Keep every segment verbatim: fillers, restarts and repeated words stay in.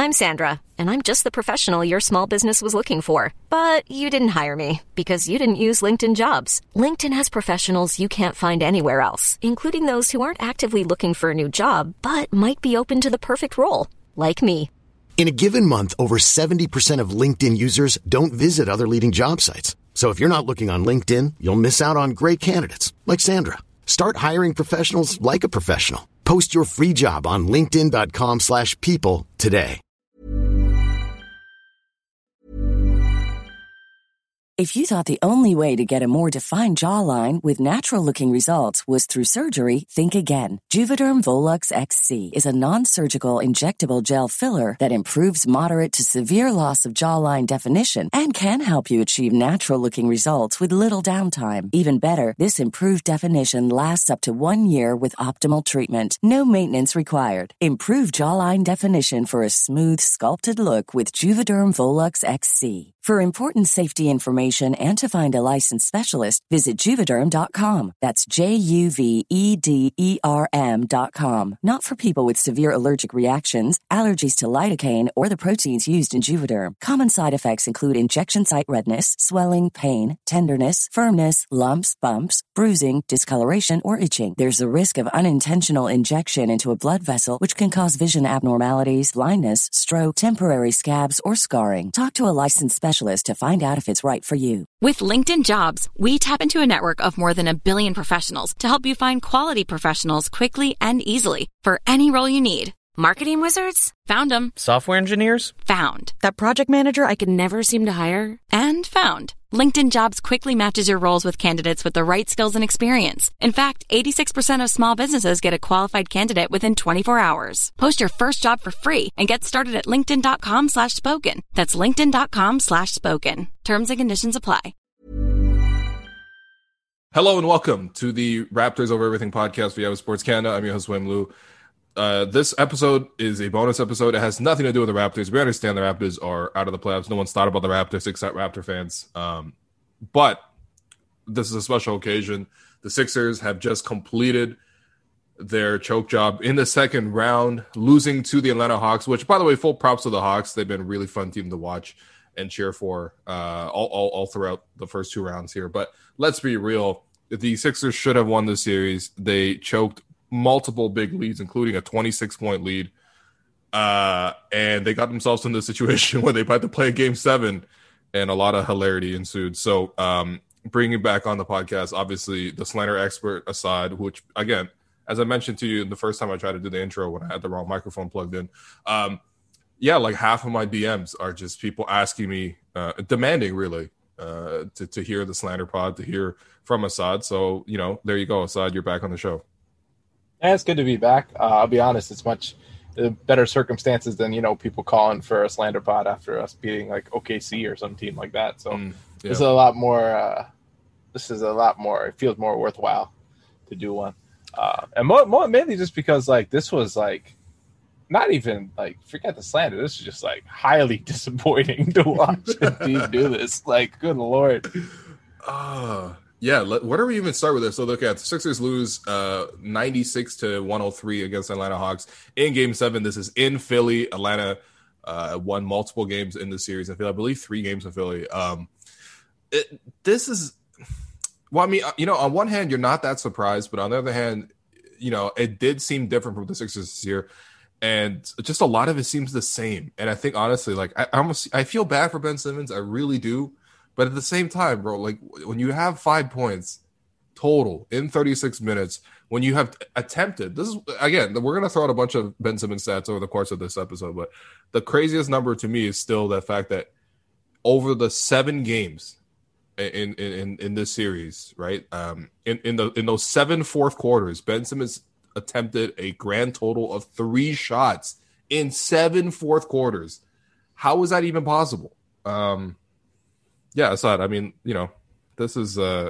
I'm Sandra, and I'm just the professional your small business was looking for. But you didn't hire me because you didn't use LinkedIn Jobs. LinkedIn has professionals you can't find anywhere else, including those who aren't actively looking for a new job, but might be open to the perfect role, like me. In a given month, over seventy percent of LinkedIn users don't visit other leading job sites. So if you're not looking on LinkedIn, you'll miss out on great candidates like Sandra. Start hiring professionals like a professional. Post your free job on linkedin.com slash people today. If you thought the only way to get a more defined jawline with natural-looking results was through surgery, think again. Juvederm Volux X C is a non-surgical injectable gel filler that improves moderate to severe loss of jawline definition and can help you achieve natural-looking results with little downtime. Even better, this improved definition lasts up to one year with optimal treatment. No maintenance required. Improve jawline definition for a smooth, sculpted look with Juvederm Volux X C. For important safety information and to find a licensed specialist, visit Juvederm dot com. That's J U V E D E R M dot com. Not for people with severe allergic reactions, allergies to lidocaine, or the proteins used in Juvederm. Common side effects include injection site redness, swelling, pain, tenderness, firmness, lumps, bumps, bruising, discoloration, or itching. There's a risk of unintentional injection into a blood vessel, which can cause vision abnormalities, blindness, stroke, temporary scabs, or scarring. Talk to a licensed specialist to find out if it's right for you. With LinkedIn Jobs, we tap into a network of more than a billion professionals to help you find quality professionals quickly and easily for any role you need. Marketing wizards? Found them. Software engineers? Found. That project manager I could never seem to hire? And found. LinkedIn Jobs quickly matches your roles with candidates with the right skills and experience. In fact, eighty-six percent of small businesses get a qualified candidate within twenty-four hours. Post your first job for free and get started at linkedin.com slash spoken. That's linkedin.com slash spoken. Terms and conditions apply. Hello and welcome to the Raptors Over Everything podcast for Yahoo Sports Canada. I'm your host, Wim Liu. Uh, this episode is a bonus episode. It has nothing to do with the Raptors. We understand the Raptors are out of the playoffs. No one's thought about the Raptors except Raptor fans. Um, but this is a special occasion. The Sixers have just completed their choke job in the second round, losing to the Atlanta Hawks, which, by the way, full props to the Hawks. They've been a really fun team to watch and cheer for uh, all, all, all throughout the first two rounds here. But let's be real. The Sixers should have won the series. They choked multiple big leads, including a twenty-six point lead. Uh, and they got themselves in this situation where they had to play game seven, and a lot of hilarity ensued. So um, bringing back on the podcast, obviously, the slander expert Assad, which, again, as I mentioned to you the first time I tried to do the intro when I had the wrong microphone plugged in, um, yeah, like half of my D Ms are just people asking me, uh, demanding, really, uh, to, to hear the slander pod, to hear from Assad. So, you know, there you go, Assad, you're back on the show. Yeah, it's good to be back. Uh, I'll be honest, it's much uh, better circumstances than, you know, people calling for a slander pod after us beating like O K C or some team like that. So mm, yeah. This is a lot more, uh, this is a lot more, it feels more worthwhile to do one. Uh, and more, more mainly just because like this was like, not even like, forget the slander. This is just like highly disappointing to watch a team do this. Like, good Lord. Uh Yeah, let, where do we even start with this? So look at the Sixers lose uh, ninety-six to one oh three against Atlanta Hawks in Game Seven. This is in Philly. Atlanta uh, won multiple games in the series. I feel I believe three games in Philly. Um, it, this is well, I mean, you know, on one hand, you're not that surprised, but on the other hand, you know, it did seem different from the Sixers this year, and just a lot of it seems the same. And I think honestly, like I, I almost I feel bad for Ben Simmons. I really do. But at the same time, bro, like when you have five points total in thirty-six minutes, when you have attempted, this is, again, we're going to throw out a bunch of Ben Simmons stats over the course of this episode, but the craziest number to me is still the fact that over the seven games in in, in this series, right, um, in, in, the, in those seven fourth quarters, Ben Simmons attempted a grand total of three shots in seven fourth quarters. How is that even possible? Um Yeah, Assad, I mean, you know, this is uh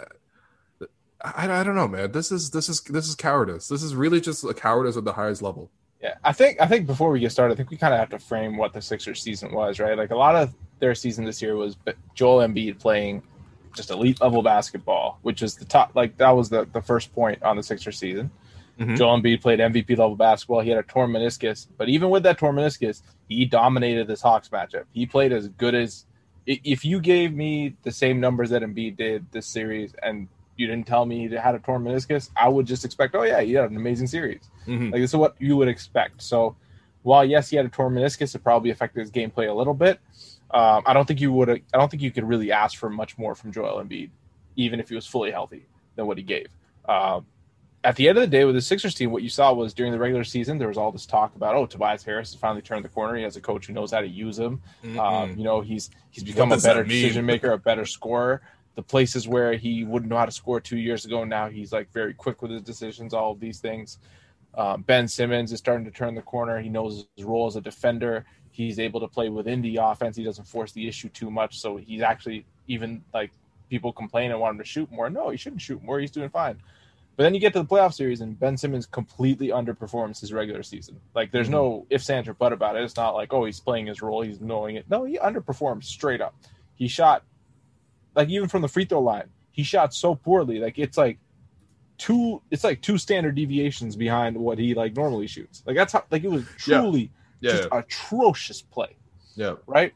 I, I don't know, man. This is this is this is cowardice. This is really just a cowardice at the highest level. Yeah, I think I think before we get started, I think we kind of have to frame what the Sixers season was, right? Like a lot of their season this year was Joel Embiid playing just elite level basketball, which is the top, like that was the, the first point on the Sixers season. Mm-hmm. Joel Embiid played M V P level basketball. He had a torn meniscus, but even with that torn meniscus, he dominated this Hawks matchup. He played as good as if you gave me the same numbers that Embiid did this series, and you didn't tell me he had a torn meniscus, I would just expect, oh yeah, he had an amazing series. Mm-hmm. Like this is what you would expect. So while yes, he had a torn meniscus, it probably affected his gameplay a little bit. Um, I don't think you would. I don't think you could really ask for much more from Joel Embiid, even if he was fully healthy, than what he gave. Um, at the end of the day, with the Sixers team, what you saw was during the regular season, there was all this talk about, oh, Tobias Harris has finally turned the corner. He has a coach who knows how to use him. Mm-hmm. Um, you know, he's he's become a better decision maker, a better scorer. The places where he wouldn't know how to score two years ago, now he's like very quick with his decisions. All of these things. Um, Ben Simmons is starting to turn the corner. He knows his role as a defender. He's able to play within the offense. He doesn't force the issue too much. So he's actually, even like people complain and want him to shoot more. No, he shouldn't shoot more. He's doing fine. But then you get to the playoff series and Ben Simmons completely underperforms his regular season. Like there's mm-hmm. no ifs, ands, or but about it. It's not like, oh, he's playing his role. He's knowing it. No, he underperformed straight up. He shot, like even from the free throw line, he shot so poorly. Like it's like two, it's like two standard deviations behind what he like normally shoots. Like that's how, like it was truly yeah. Yeah, just yeah. atrocious play. Yeah. Right.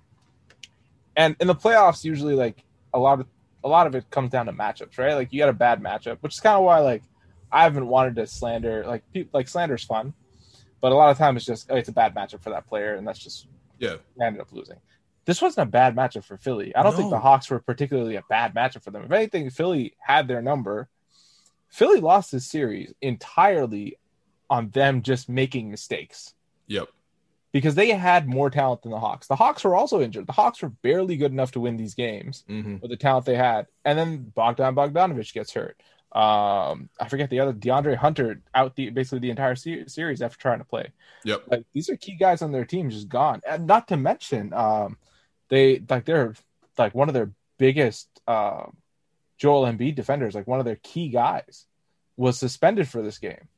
And in the playoffs, usually like a lot of a lot of it comes down to matchups, right? Like you got a bad matchup, which is kind of why like I haven't wanted to slander like people like slander's fun, but a lot of times it's just oh, it's a bad matchup for that player, and that's just yeah. I ended up losing. This wasn't a bad matchup for Philly. I don't no. think the Hawks were particularly a bad matchup for them. If anything, Philly had their number. Philly lost this series entirely on them just making mistakes. Yep. Because they had more talent than the Hawks. The Hawks were also injured. The Hawks were barely good enough to win these games mm-hmm. with the talent they had. And then Bogdan Bogdanović gets hurt. Um, I forget the other, DeAndre Hunter out the basically the entire se- series after trying to play. Yep. Like these are key guys on their team just gone. And not to mention, um, they like they're like one of their biggest uh, Joel Embiid defenders, like one of their key guys, was suspended for this game.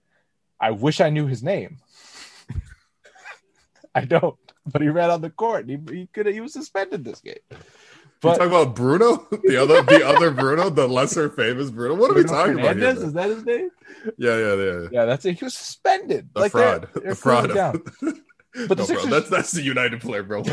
I wish I knew his name. I don't, but he ran on the court. He he could he was suspended this game. But you talking about Bruno, the other the other Bruno, the lesser famous Bruno. What are Bruno we talking Fernandez, about? Here, is that his name? Yeah, yeah, yeah. Yeah, that's it. He was suspended. The like fraud, they're, they're the fraud. Down. But no, the Sixers, bro, that's that's the United player, bro.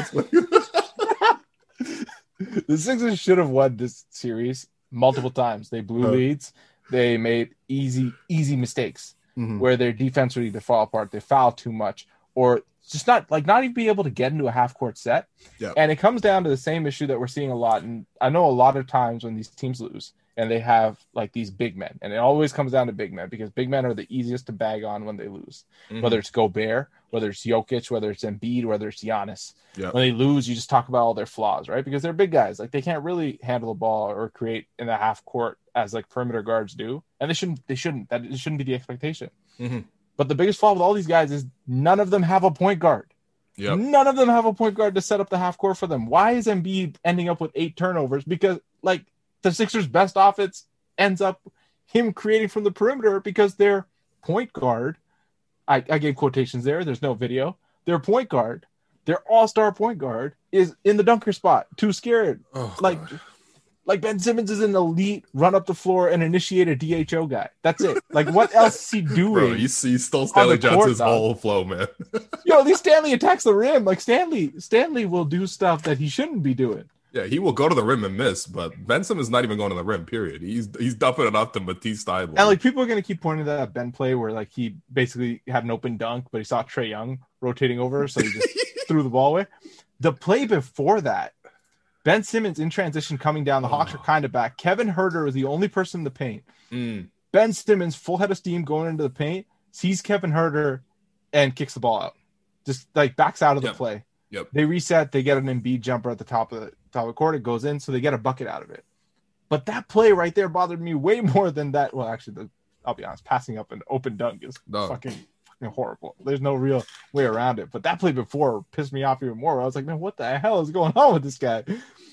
The Sixers should have won this series multiple times. They blew huh. leads. They made easy easy mistakes mm-hmm. where their defense would either fall apart, they foul too much, or just not like not even be able to get into a half court set. Yep. And it comes down to the same issue that we're seeing a lot. And I know a lot of times when these teams lose and they have like these big men, and it always comes down to big men because big men are the easiest to bag on when they lose, mm-hmm. whether it's Gobert, whether it's Jokic, whether it's Embiid, whether it's Giannis. Yep. When they lose, you just talk about all their flaws, right? Because they're big guys. Like they can't really handle the ball or create in the half court as like perimeter guards do. And they shouldn't, they shouldn't, that it shouldn't be the expectation. Mm-hmm. But the biggest flaw with all these guys is none of them have a point guard. Yep. None of them have a point guard to set up the half court for them. Why is Embiid ending up with eight turnovers? Because like the Sixers' best offense ends up him creating from the perimeter because their point guard, I, I gave quotations there. There's no video. Their point guard, their all-star point guard is in the dunker spot, too scared. Oh, like, God. Like Ben Simmons is an elite run up the floor and initiate a D H O guy. That's it. Like what else is he doing? Bro, you see, stole Stanley Johnson's whole flow, man. Yo, at least Stanley attacks the rim. Like Stanley, Stanley will do stuff that he shouldn't be doing. Yeah, he will go to the rim and miss, but Ben Simmons not even going to the rim. Period. He's he's dumping it off to Matisse Thybulle. And like people are gonna keep pointing to that Ben play where like he basically had an open dunk, but he saw Trae Young rotating over, so he just threw the ball away. The play before that, Ben Simmons in transition coming down. The Hawks oh. are kind of back. Kevin Huerter was the only person in the paint. Mm. Ben Simmons, full head of steam going into the paint, sees Kevin Huerter and kicks the ball out. Just like backs out of yep. the play. Yep. They reset. They get an Embiid jumper at the top of the top of the court. It goes in, so they get a bucket out of it. But that play right there bothered me way more than that. Well, actually, the, I'll be honest. Passing up an open dunk is no. fucking fucking horrible. There's no real way around it. But that play before pissed me off even more. I was like, man, what the hell is going on with this guy?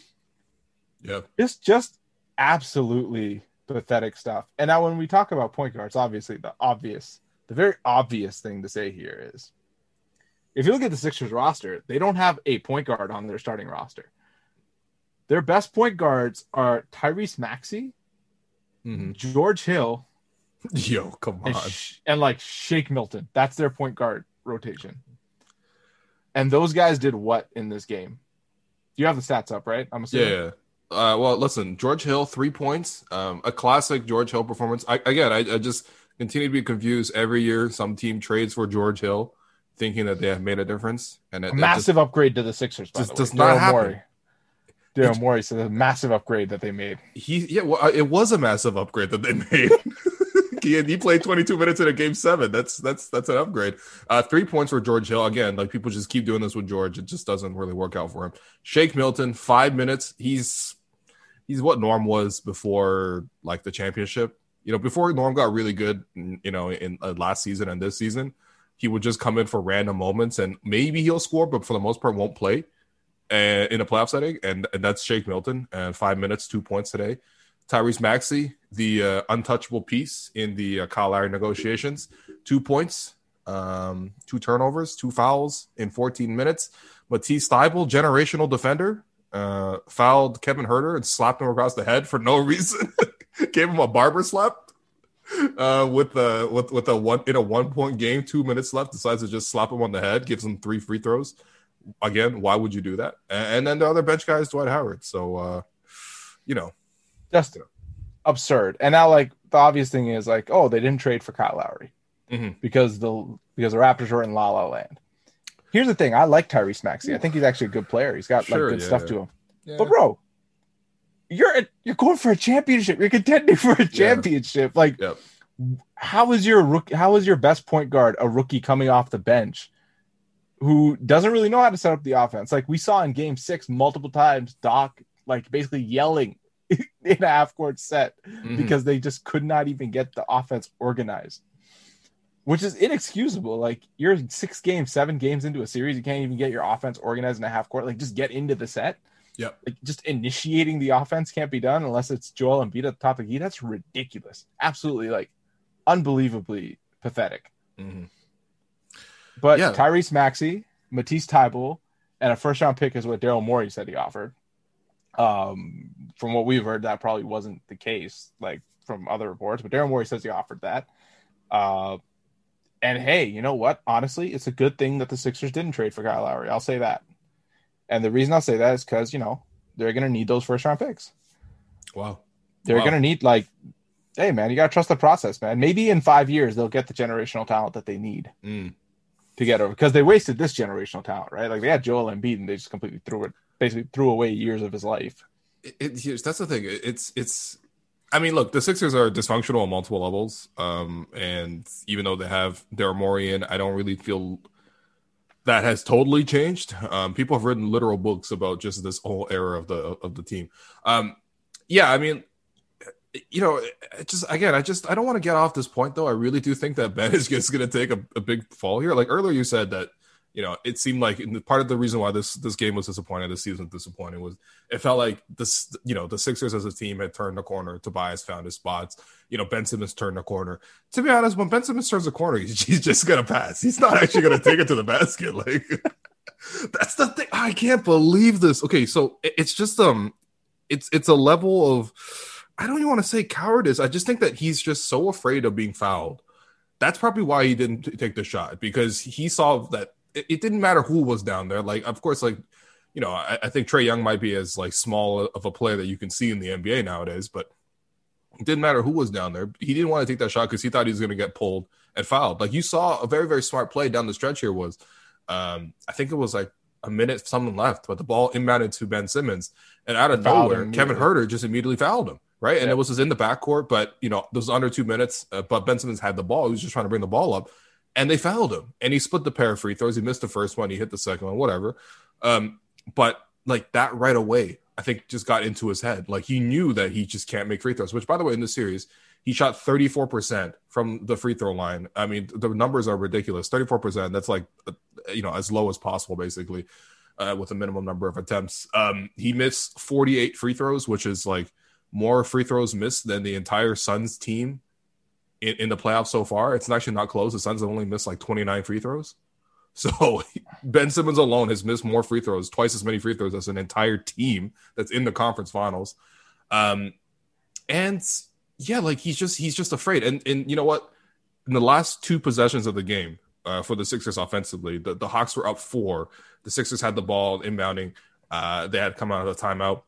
Yeah, it's just absolutely pathetic stuff. And now when we talk about point guards, obviously the obvious, the very obvious thing to say here is, if you look at the Sixers roster, they don't have a point guard on their starting roster. Their best point guards are Tyrese Maxey, mm-hmm. George Hill, Yo, come on. And, sh- and like Shake Milton, that's their point guard rotation. And those guys did what in this game? You have the stats up, right? I'm assuming. Yeah. Uh, well, listen, George Hill, three points, um, a classic George Hill performance. I, again, I, I just continue to be confused every year. Some team trades for George Hill, thinking that they have made a difference, and it, a massive just, upgrade to the Sixers. By just the way. does not Daryl happen. Morey. Daryl Morey said a massive upgrade that they made. He, yeah, well, it was a massive upgrade that they made. he, he played twenty-two minutes in a game seven. That's that's that's an upgrade. Uh, three points for George Hill. Again, like people just keep doing this with George. It just doesn't really work out for him. Shake Milton, five minutes. He's he's what Norm was before like the championship. You know, before Norm got really good, you know, in uh, last season and this season, he would just come in for random moments and maybe he'll score, but for the most part won't play uh, in a playoff setting. And, and that's Shake Milton. And five minutes, two points today. Tyrese Maxey, the uh, untouchable piece in the uh, Kyle Lowry negotiations, two points, um, two turnovers, two fouls in fourteen minutes. Matisse Thybulle, generational defender, uh, fouled Kevin Huerter and slapped him across the head for no reason. Gave him a barber slap uh, with a with with a one in a one point game, two minutes left. Decides to just slap him on the head, gives him three free throws. Again, why would you do that? And, and then the other bench guy is Dwight Howard. So, uh, you know, just you know. absurd. And now, like the obvious thing is like, oh, they didn't trade for Kyle Lowry mm-hmm. because the because the Raptors were in La La Land. Here's the thing: I like Tyrese Maxey. I think he's actually a good player. He's got sure, like good yeah, stuff yeah. to him. Yeah. But bro, you're you're going for a championship. You're contending for a championship. Yeah. Like, yep. how is your rookie? How is your best point guard a rookie coming off the bench who doesn't really know how to set up the offense? Like we saw in Game Six multiple times, Doc like basically yelling in a half court set mm-hmm. because they just could not even get the offense organized, which is inexcusable. Like you're six games, seven games into a series, you can't even get your offense organized in a half court. Like just get into the set. Yep. Like just initiating the offense can't be done unless it's Joel Embiid at the top of the key. That's ridiculous. Absolutely, like unbelievably pathetic. Mm-hmm. But yeah. Tyrese Maxey, Matisse Thybulle, and a first round pick is what Daryl Morey said he offered. Um, from what we've heard, that probably wasn't the case, like from other reports. But Daryl Morey says he offered that. Uh, and hey, you know what? Honestly, it's a good thing that the Sixers didn't trade for Kyle Lowry. I'll say that. And the reason I'll say that is because, you know, they're going to need those first round picks. Wow. They're wow. going to need, like, hey, man, you got to trust the process, man. Maybe in five years, they'll get the generational talent that they need mm. to get over. Because they wasted this generational talent, right? Like, they had Joel Embiid, and they just completely threw it, basically threw away years of his life. It, it, that's the thing. It's, it's, I mean, look, the Sixers are dysfunctional on multiple levels. Um, and even though they have Daryl Morey in, I don't really feel that has totally changed. Um, people have written literal books about just this whole era of the of the team. Um, yeah, I mean, you know, it just again, I just I don't want to get off this point though. I really do think that Ben is just going to take a, a big fall here. Like earlier, you said that you know it seemed like part of the reason why this this game was disappointing, this season was disappointing, was it felt like this you know the Sixers as a team had turned the corner. Tobias found his spots. You know, Ben Simmons turned the corner. To be honest, when Ben Simmons turns the corner, he's, he's just gonna pass. He's not actually gonna take it to the basket. Like that's the thing. I can't believe this. Okay, so it's just um, it's it's a level of I don't even want to say cowardice. I just think that he's just so afraid of being fouled. That's probably why he didn't t- take the shot because he saw that it, it didn't matter who was down there. Like, of course, like you know, I, I think Trae Young might be as like small of a player that you can see in the N B A nowadays, but. It didn't matter who was down there. He didn't want to take that shot because he thought he was going to get pulled and fouled. Like you saw a very, very smart play down the stretch here was, um, I think it was like a minute something left, but the ball inbounded to Ben Simmons. And out of nowhere, Kevin Huerter just immediately fouled him, right? And yeah. it was just in the backcourt, but, you know, this was under two minutes, uh, but Ben Simmons had the ball. He was just trying to bring the ball up. And they fouled him. And he split the pair of free throws. He missed the first one. He hit the second one, whatever. Um, but, like, that right away, I think just got into his head. Like he knew that he just can't make free throws, which by the way, in this series, he shot thirty-four percent from the free throw line. I mean, the numbers are ridiculous. thirty-four percent. That's like, you know, as low as possible, basically, uh, with a minimum number of attempts. Um, he missed forty-eight free throws, which is like more free throws missed than the entire Suns team in, in the playoffs so far. It's actually not close. The Suns have only missed like twenty-nine free throws. So Ben Simmons alone has missed more free throws, twice as many free throws as an entire team that's in the conference finals. Um, and Yeah, like he's just he's just afraid. And and you know what? In the last two possessions of the game uh, for the Sixers offensively, the, the Hawks were up four. The Sixers had the ball inbounding. Uh, they had come out of the timeout.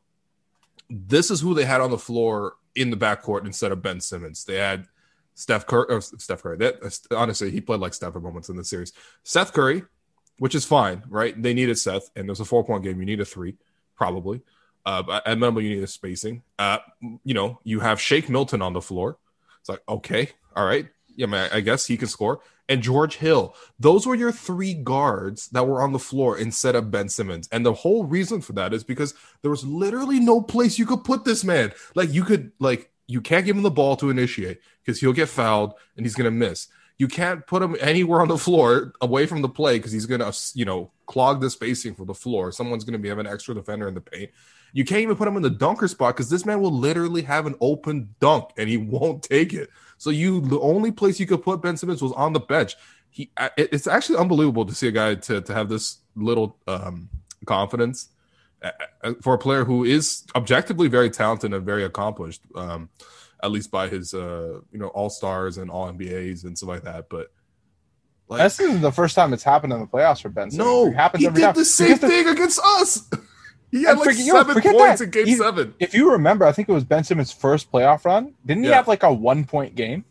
This is who they had on the floor in the backcourt instead of Ben Simmons. They had Steph Curry. Or Steph Curry. That, honestly, he played like Steph at moments in the series. Seth Curry, which is fine, right? They needed Seth, and it was a four-point game. You need a three, probably. Uh, but at minimum, you need a spacing. Uh, you know, you have Shake Milton on the floor. It's like, okay, all right. Yeah, man, I guess he can score. And George Hill. Those were your three guards that were on the floor instead of Ben Simmons. And the whole reason for that is because there was literally no place you could put this man. Like, you could, like, you can't give him the ball to initiate because he'll get fouled and he's going to miss. You can't put him anywhere on the floor away from the play because he's going to, you know, clog the spacing for the floor. Someone's going to be having an extra defender in the paint. You can't even put him in the dunker spot because this man will literally have an open dunk and he won't take it. So you, the only place you could put Ben Simmons was on the bench. He, it's actually unbelievable to see a guy to to have this little um, confidence for a player who is objectively very talented and very accomplished, um, at least by his uh, you know all stars and all N B As and stuff like that. But like, this isn't the first time it's happened in the playoffs for Ben Simmons. No, it happens he every did time. the same because thing the, against us. He had like forget, seven yo, points that. in game he, seven. If you remember, I think it was Ben Simmons' first playoff run. Didn't he yeah. have like a one-point game?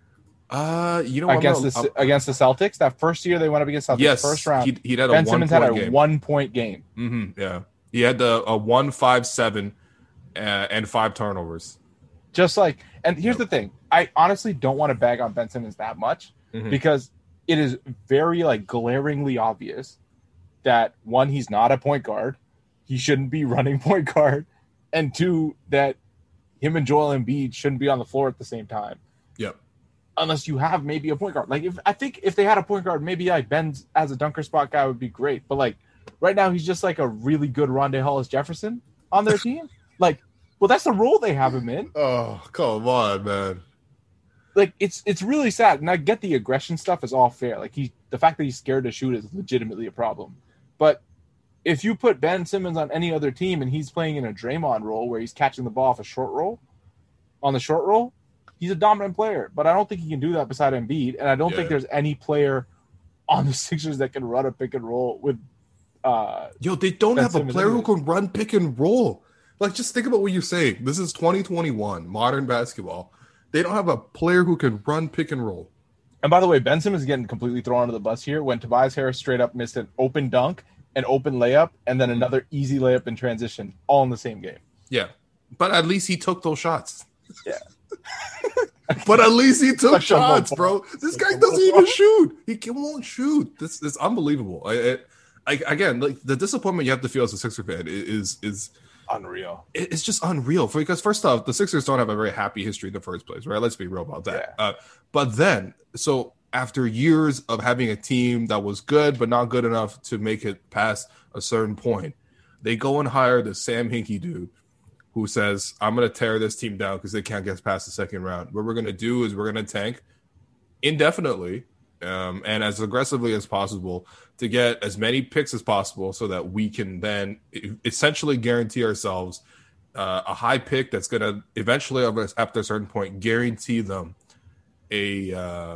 Uh, you know, against gonna, the against the Celtics, that first year they went up against Celtics, yes, first round. He, he'd had a Ben one Simmons had a game. one-point game. Mm-hmm, yeah, he had the a one five seven uh, and five turnovers. Just like, and here's yep. the thing: I honestly don't want to bag on Ben Simmons that much mm-hmm. because it is very like glaringly obvious that one, he's not a point guard. He shouldn't be running point guard. And two, that him and Joel Embiid shouldn't be on the floor at the same time. Yep. Unless you have maybe a point guard. Like, if I think if they had a point guard, maybe like Ben as a dunker spot guy would be great. But like right now, he's just like a really good Rondé Hollis Jefferson on their team. Like, well, that's the role they have him in. Oh, come on, man. Like, it's it's really sad. And I get the aggression stuff is all fair. Like, he the fact that he's scared to shoot is legitimately a problem. But if you put Ben Simmons on any other team and he's playing in a Draymond role where he's catching the ball off a short roll, on the short roll, he's a dominant player. But I don't think he can do that beside Embiid, and I don't yeah. think there's any player on the Sixers that can run a pick and roll with. Uh, Yo, they don't ben have Simmons a player anyway. who can run pick and roll. Like, just think about what you're saying. This is twenty twenty-one, modern basketball. They don't have a player who can run pick and roll. And by the way, Ben Simmons is getting completely thrown under the bus here when Tobias Harris straight up missed an open dunk, an open layup, and then another easy layup in transition, all in the same game. Yeah, but at least he took those shots. Yeah. But at least he took shots, bro. This guy doesn't even shoot. He won't shoot. This is unbelievable. I, I, again, like the disappointment you have to feel as a Sixer fan is is unreal. It's just unreal. Because first off, the Sixers don't have a very happy history in the first place, right? Let's be real about that. Yeah. Uh, but then, so after years of having a team that was good but not good enough to make it past a certain point, they go and hire the Sam Hinkie dude who says, I'm going to tear this team down because they can't get past the second round. What we're going to do is we're going to tank indefinitely um, and as aggressively as possible to get as many picks as possible so that we can then essentially guarantee ourselves uh, a high pick that's going to eventually, after a certain point, guarantee them a, uh,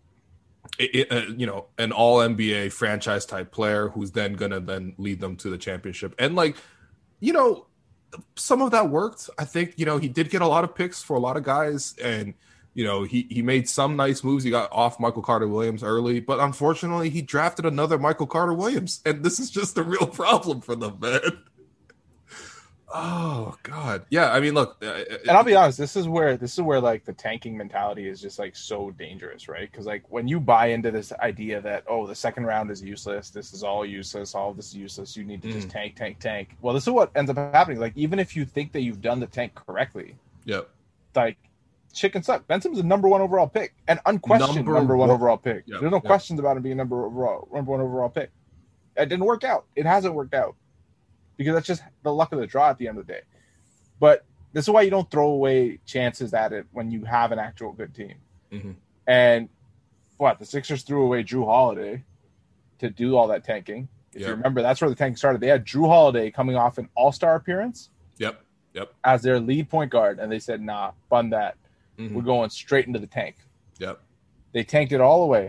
a, a you know, an all N B A franchise type player who's then going to then lead them to the championship. And like, you know, some of that worked. I think, you know, he did get a lot of picks for a lot of guys, and, you know, he, he made some nice moves. He got off Michael Carter-Williams early, but unfortunately he drafted another Michael Carter-Williams, and this is just a real problem for them, man. Oh God. Yeah. I mean, look, uh, and I'll be honest, this is where, this is where like the tanking mentality is just like so dangerous, right? Cause like when you buy into this idea that, oh, the second round is useless, this is all useless, all of this is useless, you need to mm. just tank, tank, tank. Well, this is what ends up happening. Like, even if you think that you've done the tank correctly, yep. like shit can suck. Ben Simmons is a number one overall pick, and unquestioned number, number one, one overall pick. Yep. There's no yep. questions about him being number overall, number one overall pick. It didn't work out. It hasn't worked out. Because that's just the luck of the draw at the end of the day. But this is why you don't throw away chances at it when you have an actual good team. Mm-hmm. And what, the Sixers threw away Drew Holiday to do all that tanking. If yep. you remember, that's where the tanking started. They had Drew Holiday coming off an all-star appearance. Yep, yep. As their lead point guard, and they said, nah, fund that. mm-hmm. we're going straight into the tank. Yep. They tanked it all the way.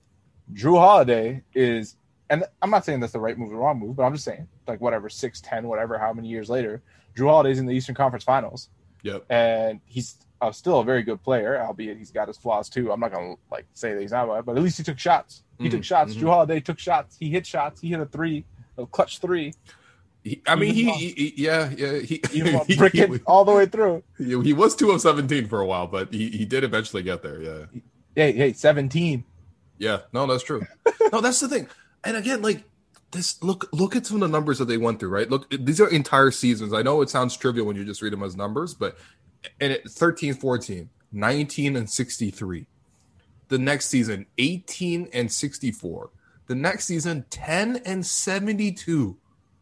Drew Holiday is, and I'm not saying that's the right move or the wrong move, but I'm just saying, like, whatever, six, ten, whatever, how many years later, Drew Holiday's in the Eastern Conference Finals. Yep. And he's uh, still a very good player, albeit he's got his flaws too. I'm not going to, like, say that he's not, but at least he took shots. He mm-hmm. took shots. Mm-hmm. Drew Holiday took shots. He hit shots. He hit a three, a clutch three. He, I mean, he, he, he, yeah, yeah, he, he, he, he all the way through. He, he was two of seventeen for a while, but he, he did eventually get there. Yeah. Hey, hey, seventeen. Yeah, no, that's true. No, that's the thing. And again, like this, look, look at some of the numbers that they went through, right? Look, these are entire seasons. I know it sounds trivial when you just read them as numbers, but and it thirteen, fourteen, nineteen and sixty-three. The next season, eighteen and sixty-four. The next season, ten and seventy-two.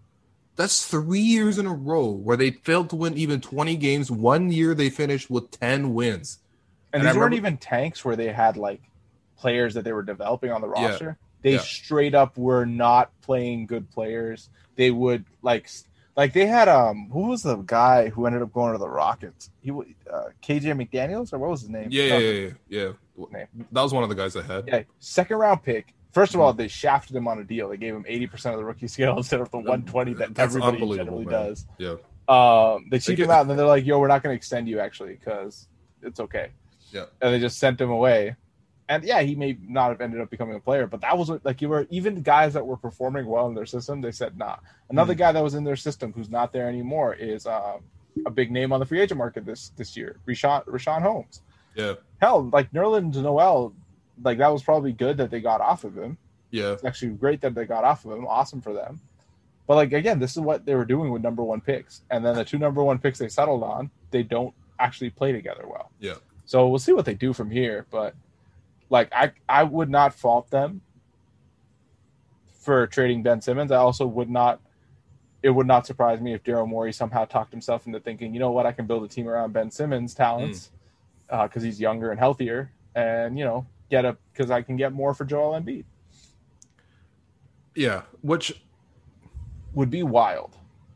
That's three years in a row where they failed to win even twenty games. One year they finished with ten wins. And, and these weren't even tanks where they had like players that they were developing on the roster. Yeah. They yeah. straight up were not playing good players. They would like, like they had um, who was the guy who ended up going to the Rockets? He uh, K J McDaniels, or what was his name? Yeah, yeah, yeah, yeah. yeah. Name. That was one of the guys I had. Yeah, second round pick. First of all, they shafted him on a deal. They gave him eighty percent of the rookie scale instead of the one twenty that That's everybody generally man. does. Yeah. Um, they cheaped him out, and then they're like, "Yo, we're not going to extend you actually because it's okay." Yeah. And they just sent him away. And yeah, he may not have ended up becoming a player, but that was like you were even guys that were performing well in their system. They said, "Nah." Another mm-hmm. guy that was in their system who's not there anymore is um, a big name on the free agent market this this year, Richaun Richaun Holmes. Yeah. Hell, like Nerlens Noel. Like, that was probably good that they got off of him. Yeah. It's actually great that they got off of him. Awesome for them. But, like, again, this is what they were doing with number one picks. And then the two number one picks they settled on, they don't actually play together well. Yeah. So we'll see what they do from here. But, like, I, I would not fault them for trading Ben Simmons. I also would not – it would not surprise me if Daryl Morey somehow talked himself into thinking, you know what, I can build a team around Ben Simmons' talents because mm. uh, he's younger and healthier. And, you know – get a because I can get more for Joel Embiid. Yeah, which would be wild.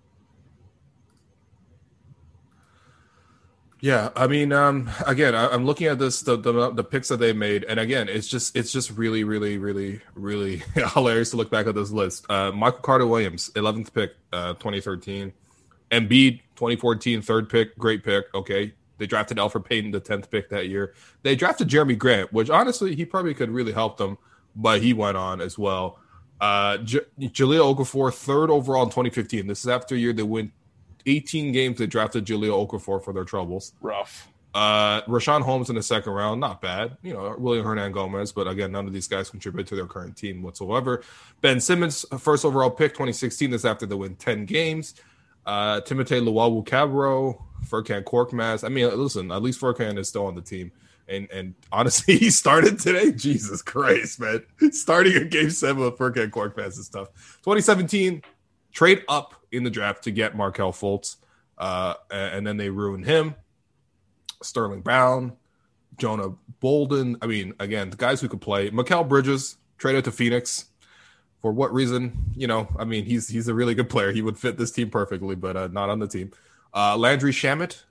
Yeah, I mean, um, again, I, I'm looking at this the, the the picks that they made, and again, it's just it's just really, really, really, really hilarious to look back at this list. Uh, Michael Carter Williams, eleventh pick, uh, twenty thirteen. Embiid, twenty fourteen, third pick, great pick. Okay. They drafted Elfrid Payton, the tenth pick that year. They drafted Jeremy Grant, which honestly, he probably could really help them, but he went on as well. Uh, J- Jahlil Okafor, third overall in twenty fifteen. This is after a year they win eighteen games. They drafted Jahlil Okafor for their troubles. Rough. Uh, Richaun Holmes in the second round, not bad. You know, William Hernan Gomez, but again, none of these guys contribute to their current team whatsoever. Ben Simmons, first overall pick, twenty sixteen. This is after they win ten games. Uh, Timothé Luwawu-Cabarrot, Furkan Korkmaz. I mean, listen, at least Furkan is still on the team. And and honestly, he started today. Jesus Christ, man. Starting a game seven with Furkan Korkmaz is tough. twenty seventeen, trade up in the draft to get Markelle Fultz. Uh, and then they ruined him. Sterling Brown, Jonah Bolden. I mean, again, the guys who could play. Mikal Bridges, traded to Phoenix. For what reason? You know, I mean, he's he's a really good player. He would fit this team perfectly, but uh, not on the team. Uh, Landry Shamet.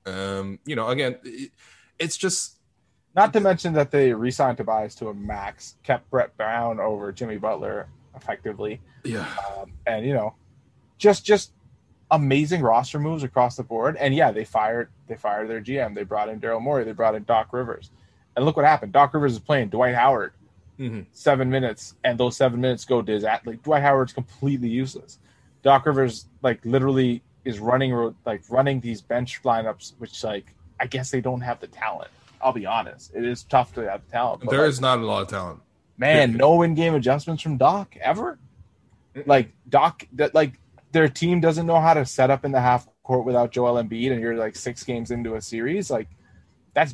Um, you know, again, it, it's just not to mention that they re-signed Tobias to a max, kept Brett Brown over Jimmy Butler effectively. Yeah, um, and you know, just just amazing roster moves across the board. And yeah, they fired they fired their G M. They brought in Daryl Morey. They brought in Doc Rivers. And look what happened. Doc Rivers is playing Dwight Howard. Mm-hmm. Seven minutes, and those seven minutes go to his athlete. Dwight Howard's completely useless. Doc Rivers, like, literally is running like running these bench lineups, which, like, I guess they don't have the talent. I'll be honest, it is tough to have the talent. But there like, is not a lot of talent. Man, yeah. No in-game adjustments from Doc ever. Like Doc, that like their team doesn't know how to set up in the half court without Joel Embiid, and you're like six games into a series. Like that's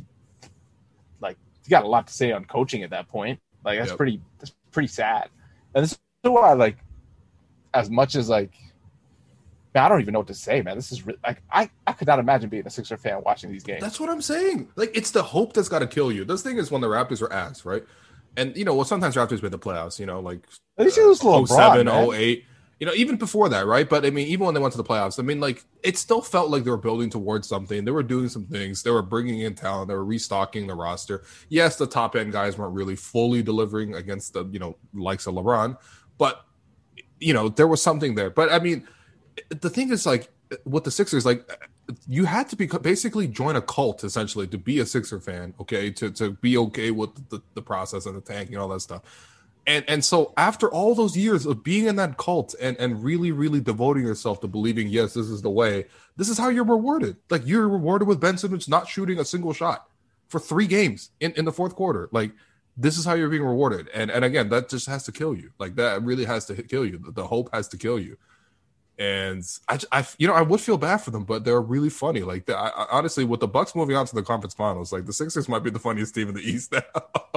like you got a lot to say on coaching at that point. Like that's yep. pretty that's pretty sad. And this is why, like, as much as like, man, I don't even know what to say, man. This is re- like I, I could not imagine being a Sixer fan watching these games. That's what I'm saying. Like, it's the hope that's got to kill you. This thing is when the Raptors were ass, right? And you know, well, sometimes Raptors made the playoffs. You know, like uh, oh seven, oh eight. You know, even before that, right? But I mean, even when they went to the playoffs, I mean, like it still felt like they were building towards something. They were doing some things. They were bringing in talent. They were restocking the roster. Yes, the top end guys weren't really fully delivering against the, you know, likes of LeBron, but you know, there was something there. But I mean, the thing is, like with the Sixers, like you had to be basically join a cult essentially to be a Sixer fan. Okay, to to be okay with the, the process and the tank and all that stuff. And and so after all those years of being in that cult and, and really, really devoting yourself to believing, yes, this is the way, this is how you're rewarded. Like you're rewarded with Ben Simmons not shooting a single shot for three games in, in the fourth quarter. Like this is how you're being rewarded. And and again, that just has to kill you. Like that really has to kill you. The, the hope has to kill you. And I, I, you know, I would feel bad for them, but they're really funny. Like I, I, honestly, with the Bucks moving on to the conference finals, like the Sixers might be the funniest team in the East now.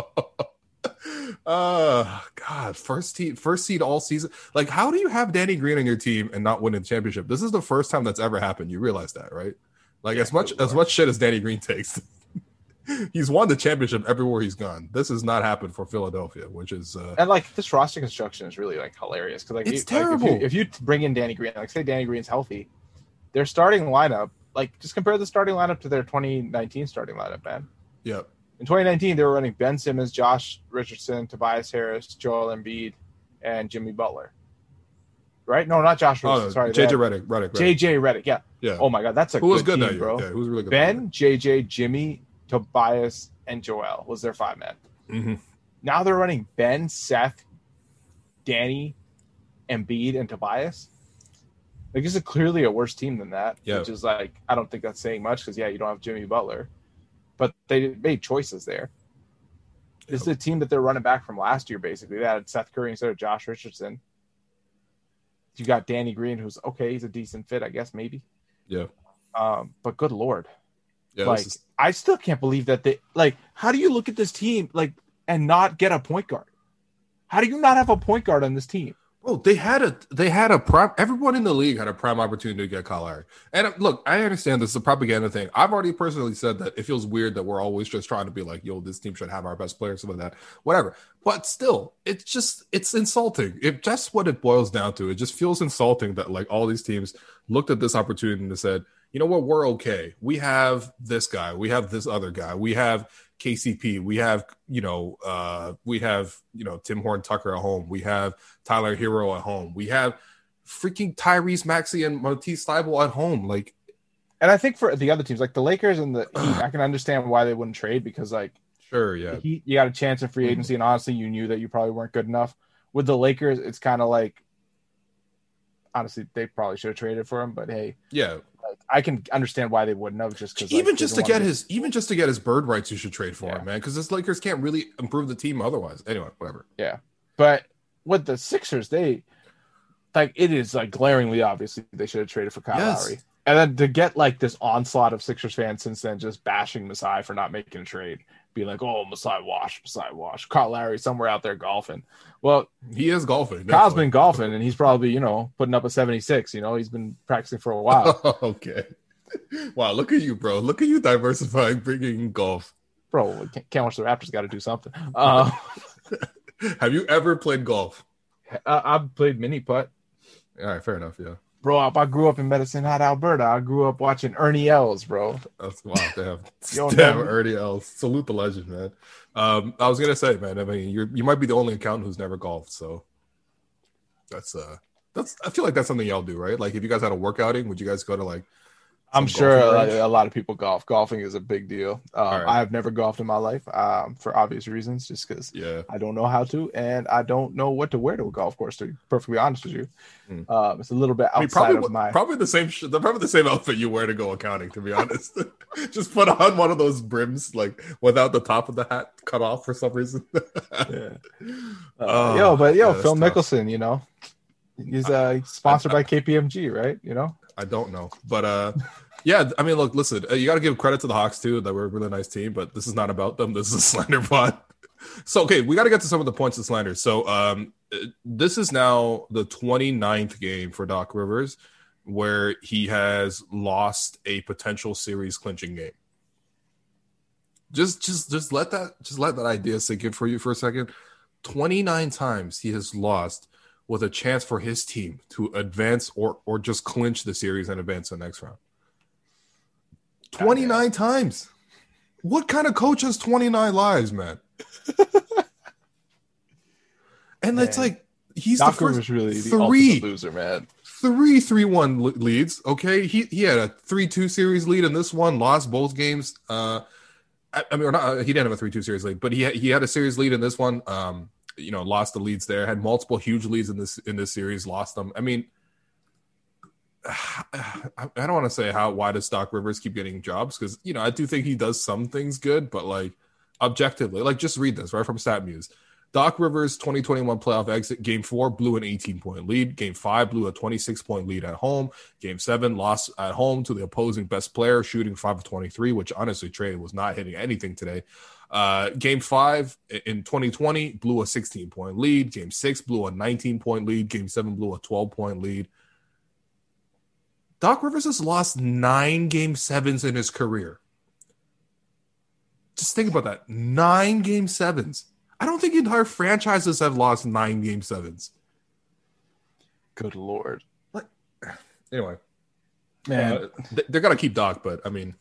Uh God, first team, first seed all season. Like, how do you have Danny Green on your team and not win a championship? This is the first time that's ever happened. You realize that, right? Like, yeah, as much as much shit as Danny Green takes, he's won the championship everywhere he's gone. This has not happened for Philadelphia, which is uh, and like this roster construction is really like hilarious because like it's you, terrible. Like, if, you, if you bring in Danny Green, like say Danny Green's healthy, their starting lineup, like just compare the starting lineup to their twenty nineteen starting lineup, man. Yep. In twenty nineteen, they were running Ben Simmons, Josh Richardson, Tobias Harris, Joel Embiid, and Jimmy Butler. Right? No, not Josh Richardson. Oh, no. Sorry, J J Redick. Redick. J J Redick. Yeah. Yeah. Oh my God, that's a who was good, good team, that year, bro. Yeah, who was really good. Ben, J J, Jimmy, Tobias, and Joel was their five man. Mm-hmm. Now they're running Ben, Seth, Danny, Embiid, and Tobias. Like, this is clearly a worse team than that. Yeah. Which is like, I don't think that's saying much because yeah, you don't have Jimmy Butler, but they made choices there. This is a team that they're running back from last year, basically. They had Seth Curry instead of Josh Richardson. You got Danny Green, who's okay. He's a decent fit, I guess, maybe. Yeah. Um, but good Lord. Yeah, like, is... I still can't believe that they, like, how do you look at this team, like, and not get a point guard? How do you not have a point guard on this team? Oh, they had a they had a prime. Everyone in the league had a prime opportunity to get Kyle Lowry. And look, I understand this is a propaganda thing. I've already personally said that it feels weird that we're always just trying to be like, "Yo, this team should have our best players," something like that, whatever. But still, it's just it's insulting. If that's what it boils down to, it just feels insulting that like all these teams looked at this opportunity and said, "You know what? We're okay. We have this guy. We have this other guy. We have K C P. We have, you know, uh, we have, you know, Tim Horton Tucker at home. We have Tyler Hero at home. We have freaking Tyrese Maxey and Matisse Thybulle at home." Like, and I think for the other teams, like the Lakers and the Heat, I can understand why they wouldn't trade because, like, sure, yeah, the Heat, you got a chance in free agency, mm-hmm. and honestly, you knew that you probably weren't good enough. With the Lakers, it's kind of like, honestly, they probably should have traded for him, but hey, yeah. Like, I can understand why they wouldn't have just because even like, just to get his even just to get his bird rights, you should trade for yeah. him, man. Because this Lakers can't really improve the team otherwise. Anyway, whatever. Yeah, but with the Sixers, they like it is like glaringly obviously they should have traded for Kyle yes. Lowry, and then to get like this onslaught of Sixers fans since then just bashing Masai for not making a trade, being like, "Oh, Masai wash, Masai wash, Kyle Lowry somewhere out there golfing." Well, he is golfing. Kyle's definitely. been golfing, and he's probably you know putting up a seventy-six. You know, he's been practicing for a while. Okay. Wow, look at you, bro. Look at you diversifying, bringing in golf. Bro, can't, can't watch the Raptors. Got to do something. Uh, Have you ever played golf? I, I've played mini putt. All right, fair enough, yeah. Bro, I grew up in Medicine Hat, Alberta. I grew up watching Ernie Els, bro. That's wow, damn. Yo, damn, man. Ernie Els. Salute the legend, man. Um, I was gonna say, man, I mean, you you might be the only accountant who's never golfed, so that's uh that's I feel like that's something y'all do, right? Like if you guys had a work outing, would you guys go to like I'm sure a, a lot of people golf. Golfing is a big deal. Um, right. I have never golfed in my life um, for obvious reasons, just because yeah. I don't know how to, and I don't know what to wear to a golf course. To be perfectly honest with you, mm. um, it's a little bit outside I mean, probably, of my. Probably the same. Probably the same outfit you wear to go accounting. To be honest, just put on one of those brims, like without the top of the hat cut off for some reason. yeah. Uh, oh, yo, but yo, yeah, Phil tough. Mickelson, you know, he's uh, sponsored I, I, by K P M G, right? You know, I don't know, but uh. Yeah, I mean, look, listen, you got to give credit to the Hawks, too, that we're a really nice team, but this is not about them. This is a slander pod. So, okay, we got to get to some of the points of slander. So, um, this is now the twenty-ninth game for Doc Rivers where he has lost a potential series clinching game. Just, just, just let that, just let that idea sink in for you for a second. twenty-nine times he has lost with a chance for his team to advance or or just clinch the series and advance to the next round. twenty-nine times. What kind of coach has twenty-nine lives, man? And man. It's like he's Doc the first was really the three loser, man. Three three one leads. Okay, he he had a three two series lead in this one. Lost both games. Uh, I, I mean, or not, he didn't have a three two series lead, but he had, he had a series lead in this one. Um, you know, lost the leads there. Had multiple huge leads in this in this series. Lost them. I mean, I don't want to say how why does Doc Rivers keep getting jobs, because you know I do think he does some things good, but like objectively, like just read this right from StatMuse. Doc Rivers twenty twenty-one playoff exit. Game four blew an eighteen point lead. Game five blew a twenty-six point lead at home. Game seven lost at home to the opposing best player, shooting five of twenty-three, which honestly Trey was not hitting anything today. Uh, game five in twenty twenty blew a sixteen point lead. Game six blew a nineteen point lead. Game seven blew a twelve point lead. Doc Rivers has lost nine game sevens in his career. Just think about that. Nine game sevens. I don't think entire franchises have lost nine game sevens. Good Lord. Like, anyway, man, uh, they, they're going to keep Doc, but I mean,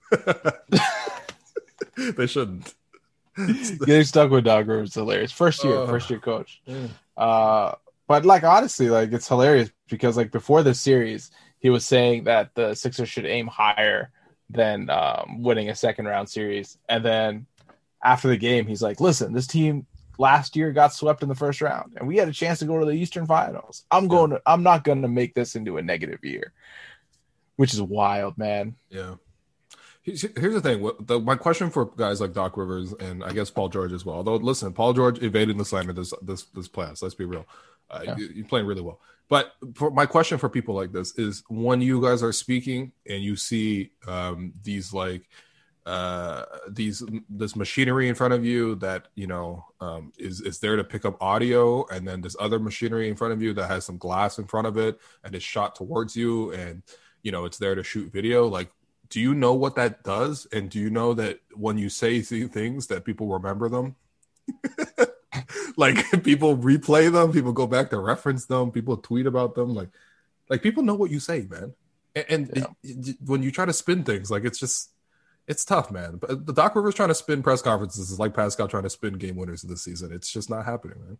they shouldn't. Getting stuck with Doc Rivers is hilarious. First year, uh, first year coach. Yeah. Uh, but like, honestly, like it's hilarious because like before this series, he was saying that the Sixers should aim higher than um, winning a second round series. And then after the game, he's like, listen, this team last year got swept in the first round and we had a chance to go to the Eastern Finals. I'm going to, I'm not going to make this into a negative year, which is wild, man. Yeah. Here's the thing. The, my question for guys like Doc Rivers and I guess Paul George as well. Although, listen, Paul George evaded the slander this this this playoffs. Let's be real. Uh, yeah. you, you're playing really well. But for my question for people like this is when you guys are speaking and you see um, these like uh, these this machinery in front of you that, you know, um, is, is there to pick up audio, and then this other machinery in front of you that has some glass in front of it and is shot towards you, and, you know, it's there to shoot video. Like, do you know what that does? And do you know that when you say things that people remember them? Like people replay them, people go back to reference them, people tweet about them. Like, like people know what you say, man. And, and yeah. it, it, when you try to spin things, like it's just, it's tough, man. But the Doc Rivers trying to spin press conferences is like Pascal trying to spin game winners of the season. It's just not happening, man.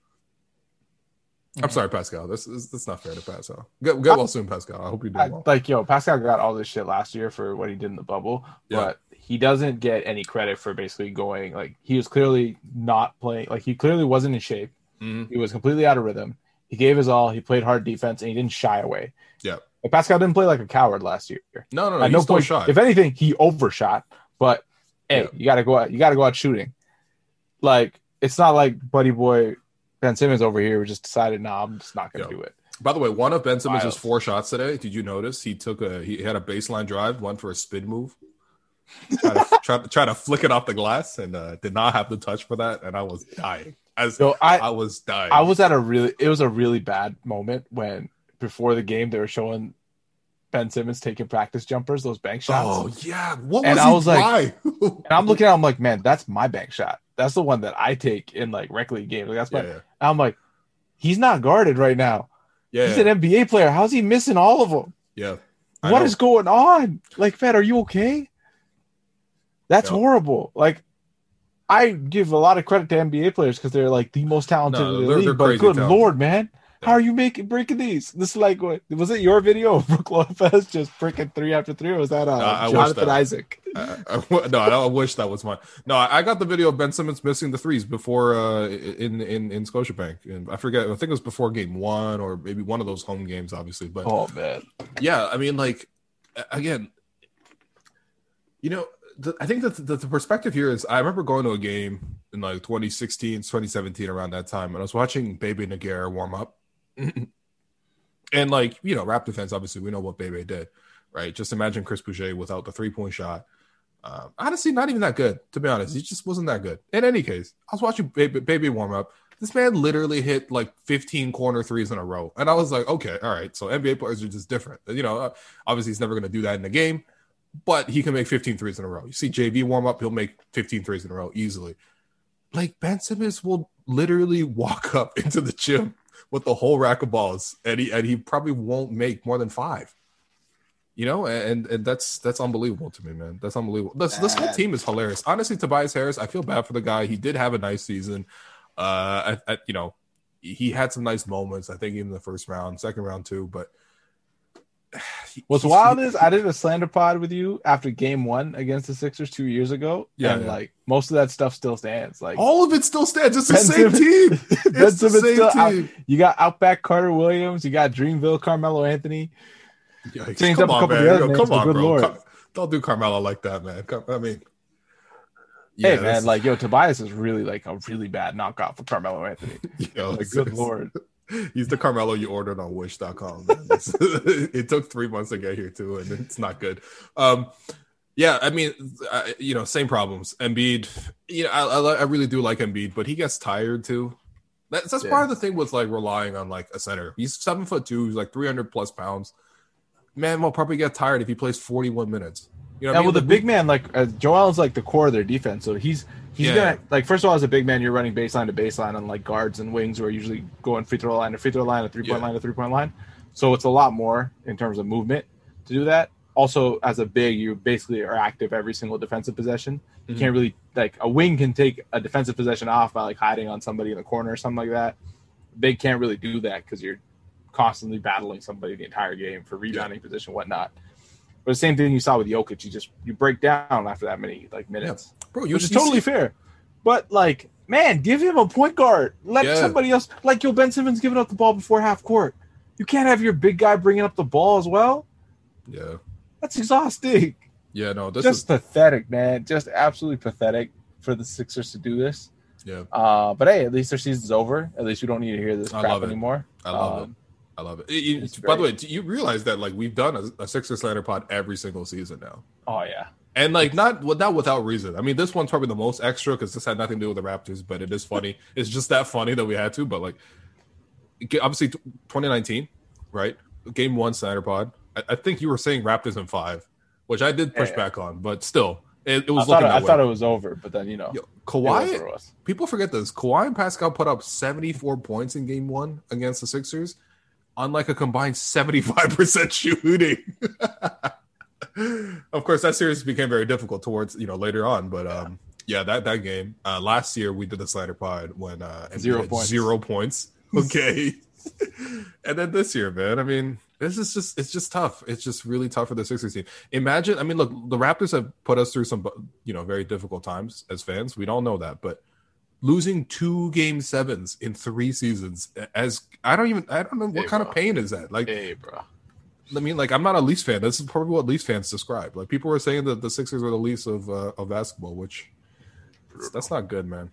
I'm sorry, Pascal. This is that's not fair to Pascal. Get, get well soon, Pascal. I hope you're doing well. Like, yo, Pascal got all this shit last year for what he did in the bubble, yeah. but he doesn't get any credit for basically going, like, he was clearly not playing, like, he clearly wasn't in shape. Mm-hmm. He was completely out of rhythm. He gave his all. He played hard defense, and he didn't shy away. Yeah. Like, Pascal didn't play like a coward last year. No, no, no. At no point, shot. If anything, he overshot. But hey, yeah. you gotta go out. You gotta go out shooting. Like, it's not like Buddy Boy Ben Simmons over here just decided, no, nah, I'm just not going to do it. By the way, one of Ben Simmons' four shots today, did you notice? He took a he had a baseline drive, went for a spin move, tried to, try, try to flick it off the glass, and uh, did not have the touch for that. And I was dying. As so I, I was dying. I was at a really, it was a really bad moment when before the game they were showing Ben Simmons taking practice jumpers, those bank shots. Oh yeah, what was and he? I was why? like, and I'm looking at, I'm like, man, that's my bank shot. That's the one that I take in like rec league games. Like, that's my. Yeah, yeah. I'm like, he's not guarded right now. Yeah, he's yeah. an N B A player. How's he missing all of them? Yeah. I what know. is going on? Like, Fed, are you okay? That's yeah. horrible. Like, I give a lot of credit to N B A players because they're like the most talented no, in the they're, league. they're But good talented. Lord, man. How are you making breaking these? This is like what was it your video of Brook Lopez just freaking three after three, or was that uh, I, I Jonathan that, Isaac? I, I, no, I wish that was mine. No, I got the video of Ben Simmons missing the threes before uh, in in in Scotiabank, and I forget. I think it was before game one or maybe one of those home games, obviously. But oh man, yeah, I mean, like again, you know, the, I think that the, the perspective here is I remember going to a game in like twenty sixteen, twenty seventeen around that time, and I was watching Bebe Naguer warm up. And like, you know, Raptor fans, obviously we know what Bebe did, right? Just imagine Chris Boucher without the three-point shot. Um, honestly, not even that good, to be honest. He just wasn't that good. In any case, I was watching Bebe, Bebe warm up. This man literally hit like fifteen corner threes in a row. And I was like, okay, all right. So N B A players are just different. You know, obviously he's never going to do that in the game, but he can make fifteen threes in a row. You see J V warm up, he'll make fifteen threes in a row easily. Like Ben Simmons will literally walk up into the gym with the whole rack of balls, and he and he probably won't make more than five. You know, and and that's that's unbelievable to me, man. That's unbelievable. This this whole team is hilarious. Honestly, Tobias Harris, I feel bad for the guy. He did have a nice season. Uh, I, I, you know, he had some nice moments. I think even the first round, second round too. But he, what's wild he, is I did a slander pod with you after game one against the Sixers two years ago. Yeah, and yeah. like most of that stuff still stands. Like all of it still stands. It's the same team. It's the same team. Out, you got Outback Carter Williams. You got Dreamville Carmelo Anthony. Yikes. Changed come up a couple on, man. Yo, names, come on, bro. Car- Don't do Carmelo like that, man. Come, I mean, yeah, hey, man, like, yo, Tobias is really like a really bad knockout for Carmelo Anthony. Yo, like, good lord. He's the Carmelo you ordered on wish dot com. It took three months to get here, too, and it's not good. Um, yeah, I mean, I, you know, same problems. Embiid, you know, I, I really do like Embiid, but he gets tired, too. That's, that's yeah. part of the thing with, like, relying on, like, a center. He's seven foot two. He's, like, three hundred plus pounds. Man will probably get tired if he plays forty-one minutes. You know, yeah, I mean? well, the, the big man, like uh, Joel's, like the core of their defense. So he's he's yeah. gonna like first of all, as a big man, you're running baseline to baseline on like guards and wings, who are usually going free throw line to free throw line, a three point yeah. line to three point line. So it's a lot more in terms of movement to do that. Also, as a big, you basically are active every single defensive possession. You mm-hmm. can't really like a wing can take a defensive possession off by like hiding on somebody in the corner or something like that. Big can't really do that because you're constantly battling somebody the entire game for rebounding yeah. position, whatnot. But the same thing you saw with Jokic, you just you break down after that many like minutes, yeah. Bro, you, which is totally see- fair. But like, man, give him a point guard. Let yeah. somebody else, like yo, Ben Simmons giving up the ball before half court. You can't have your big guy bringing up the ball as well. Yeah, that's exhausting. Yeah, no, this just is pathetic, man. Just absolutely pathetic for the Sixers to do this. Yeah. Uh, but hey, at least their season's over. At least we don't need to hear this crap I love anymore. I love um, it. I love it. You, by the way, you realize that like we've done a, a Sixers slander pod every single season now. Oh yeah, and like not not without reason. I mean, this one's probably the most extra because this had nothing to do with the Raptors, but it is funny. It's just that funny that we had to. But like, obviously, twenty nineteen, right? Game one slander pod. I, I think you were saying Raptors in five, which I did push yeah, back on, but still, it, it was. I thought, looking it, that I way. thought it was over, but then you know, Yo, Kawhi. People forget this. Kawhi and Pascal put up seventy-four points in game one against the Sixers. On like a combined seventy-five percent shooting. Of course, that series became very difficult towards, you know, later on. But um, yeah, that, that game. Uh, last year, we did the slider pod when uh, zero points. Zero points. Okay. And then this year, man, I mean, this is just, it's just tough. It's just really tough for the Sixers team. Imagine, I mean, look, the Raptors have put us through some, you know, very difficult times as fans. We don't know that, but losing two game sevens in three seasons, as I don't even, I don't know what hey, kind bro. of pain is that. Like, hey, bro. I mean, like, I'm not a Leafs fan. This is probably what Leafs fans describe. Like, people were saying that the Sixers are the Leafs of uh, of basketball, which that's not good, man.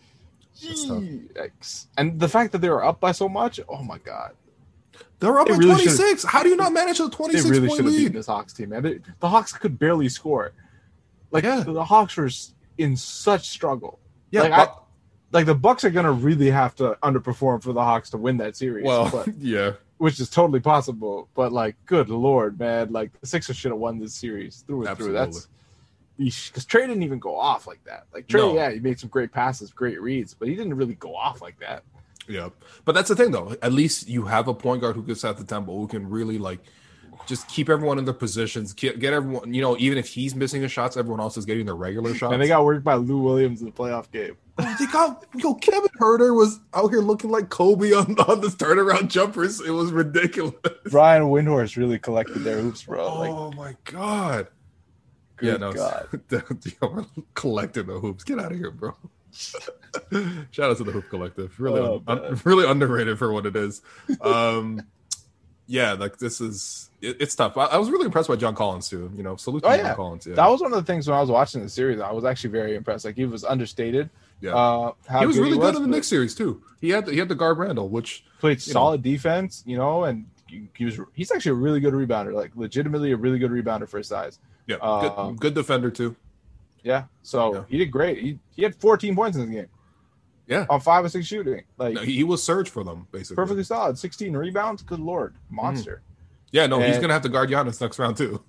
Yikes. And the fact that they were up by so much, oh my god, they're up they by really twenty-six. How do you not manage a twenty-six They really point should have lead? beaten this Hawks team, man. They, the Hawks could barely score. Like, yeah. the, the Hawks were in such struggle. Yeah, like, but- I, Like, the Bucks are going to really have to underperform for the Hawks to win that series. Well, but, yeah. Which is totally possible. But, like, good Lord, man. Like, the Sixers should have won this series through and Absolutely. through. That's because Trey didn't even go off like that. Like, Trey, no. yeah, he made some great passes, great reads, but he didn't really go off like that. Yeah. But that's the thing, though. At least you have a point guard who can set the tempo, who can really, like, just keep everyone in their positions, get everyone, you know, even if he's missing his shots, everyone else is getting their regular shots. And they got worked by Lou Williams in the playoff game. Oh, they got, yo, Kevin Huerter was out here looking like Kobe on, on this turnaround jumpers. It was ridiculous. Brian Windhorst really collected their hoops, bro. Oh, like, my God. Good yeah, no, God. Yo, collecting the hoops. Get out of here, bro. Shout out to the Hoop Collective. Really, oh, un, really underrated for what it is. Um, yeah, like this is it, it's tough. I, I was really impressed by John Collins too. You know, salute to oh, John yeah. Collins. Yeah. That was one of the things when I was watching the series. I was actually very impressed. Like he was understated. Yeah, uh, how he was good really he good was, in the Knicks series too. He had the, he had the guard Randall, which played solid know. defense. You know, and he, he was he's actually a really good rebounder. Like legitimately a really good rebounder for his size. Yeah, uh, good, good defender too. Yeah, so yeah. he did great. He he had fourteen points in this game. Yeah, on five or six shooting. Like no, he was surge for them basically. Perfectly solid. sixteen rebounds. Good Lord, monster. Mm. Yeah, no, and, he's gonna have to guard Giannis next round too.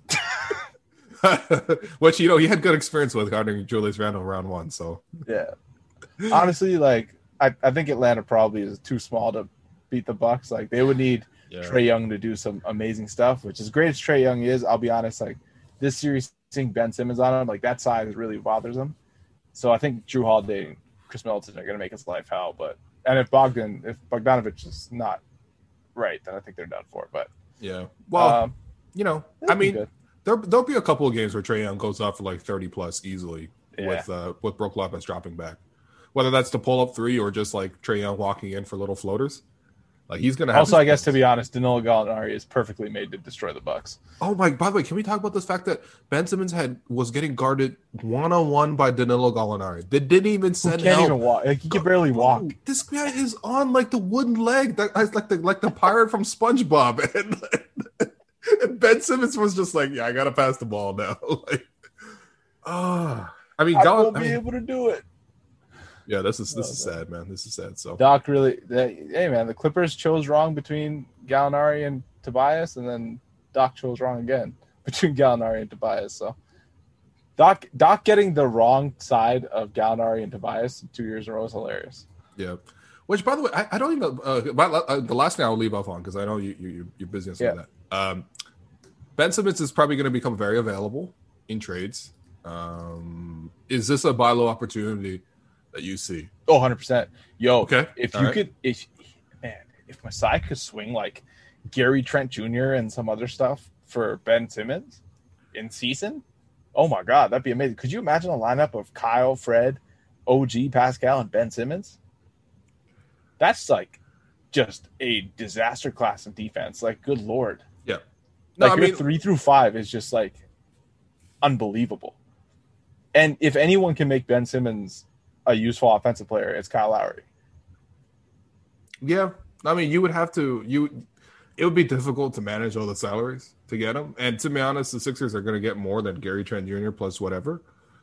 Which you know he had good experience with guarding Julius Randle round one. So yeah, honestly, like I, I think Atlanta probably is too small to beat the Bucks. Like they would need yeah. Trae Young to do some amazing stuff, which as great as Trae Young is, I'll be honest, like this series seeing Ben Simmons on him, like that size really bothers him. So I think Jrue Holiday and Chris Middleton are going to make his life hell. But and if Bogdan, if Bogdanovich is not right, then I think they're done for. But yeah, well, um, you know, I mean, there there'll be a couple of games where Trae Young goes off for like thirty plus easily yeah. with uh, with Brook Lopez dropping back, whether that's to pull up three or just like Trae Young walking in for little floaters. Like he's gonna have also, I guess points. To be honest, Danilo Gallinari is perfectly made to destroy the Bucks. Oh my! By the way, can we talk about this fact that Ben Simmons had was getting guarded one on one by Danilo Gallinari? They didn't even send Who can't help. even walk. Like, he can barely walk. Oh, this guy is on like the wooden leg, that like the like the pirate from SpongeBob, and, and Ben Simmons was just like, "Yeah, I gotta pass the ball now." like, ah, oh, I mean, I Gall- won't I be mean, able to do it. Yeah, this is this oh, is man. sad, man. This is sad. So Doc really, they, hey man, the Clippers chose wrong between Gallinari and Tobias, and then Doc chose wrong again between Gallinari and Tobias. So Doc Doc getting the wrong side of Gallinari and Tobias two years in a row is hilarious. Yeah, which by the way, I, I don't even. Uh, my, uh, the last thing I'll leave off on because I know you, you you're busy and stuff yeah. like that. Um, Ben Simmons is probably going to become very available in trades. Um, is this a buy low opportunity that you see? Oh, one hundred percent. Yo, okay. if All you right. could, if man, if Masai could swing like Gary Trent Junior and some other stuff for Ben Simmons in season, oh my God, that'd be amazing. Could you imagine a lineup of Kyle, Fred, O G, Pascal, and Ben Simmons? That's like just a disaster class in defense. Like, good Lord. Yeah. No, like I your mean, three through five is just like unbelievable. And if anyone can make Ben Simmons a useful offensive player, it's Kyle Lowry. Yeah, I mean, you would have to. You, it would be difficult to manage all the salaries to get him. And to be honest, the Sixers are going to get more than Gary Trent Junior plus whatever.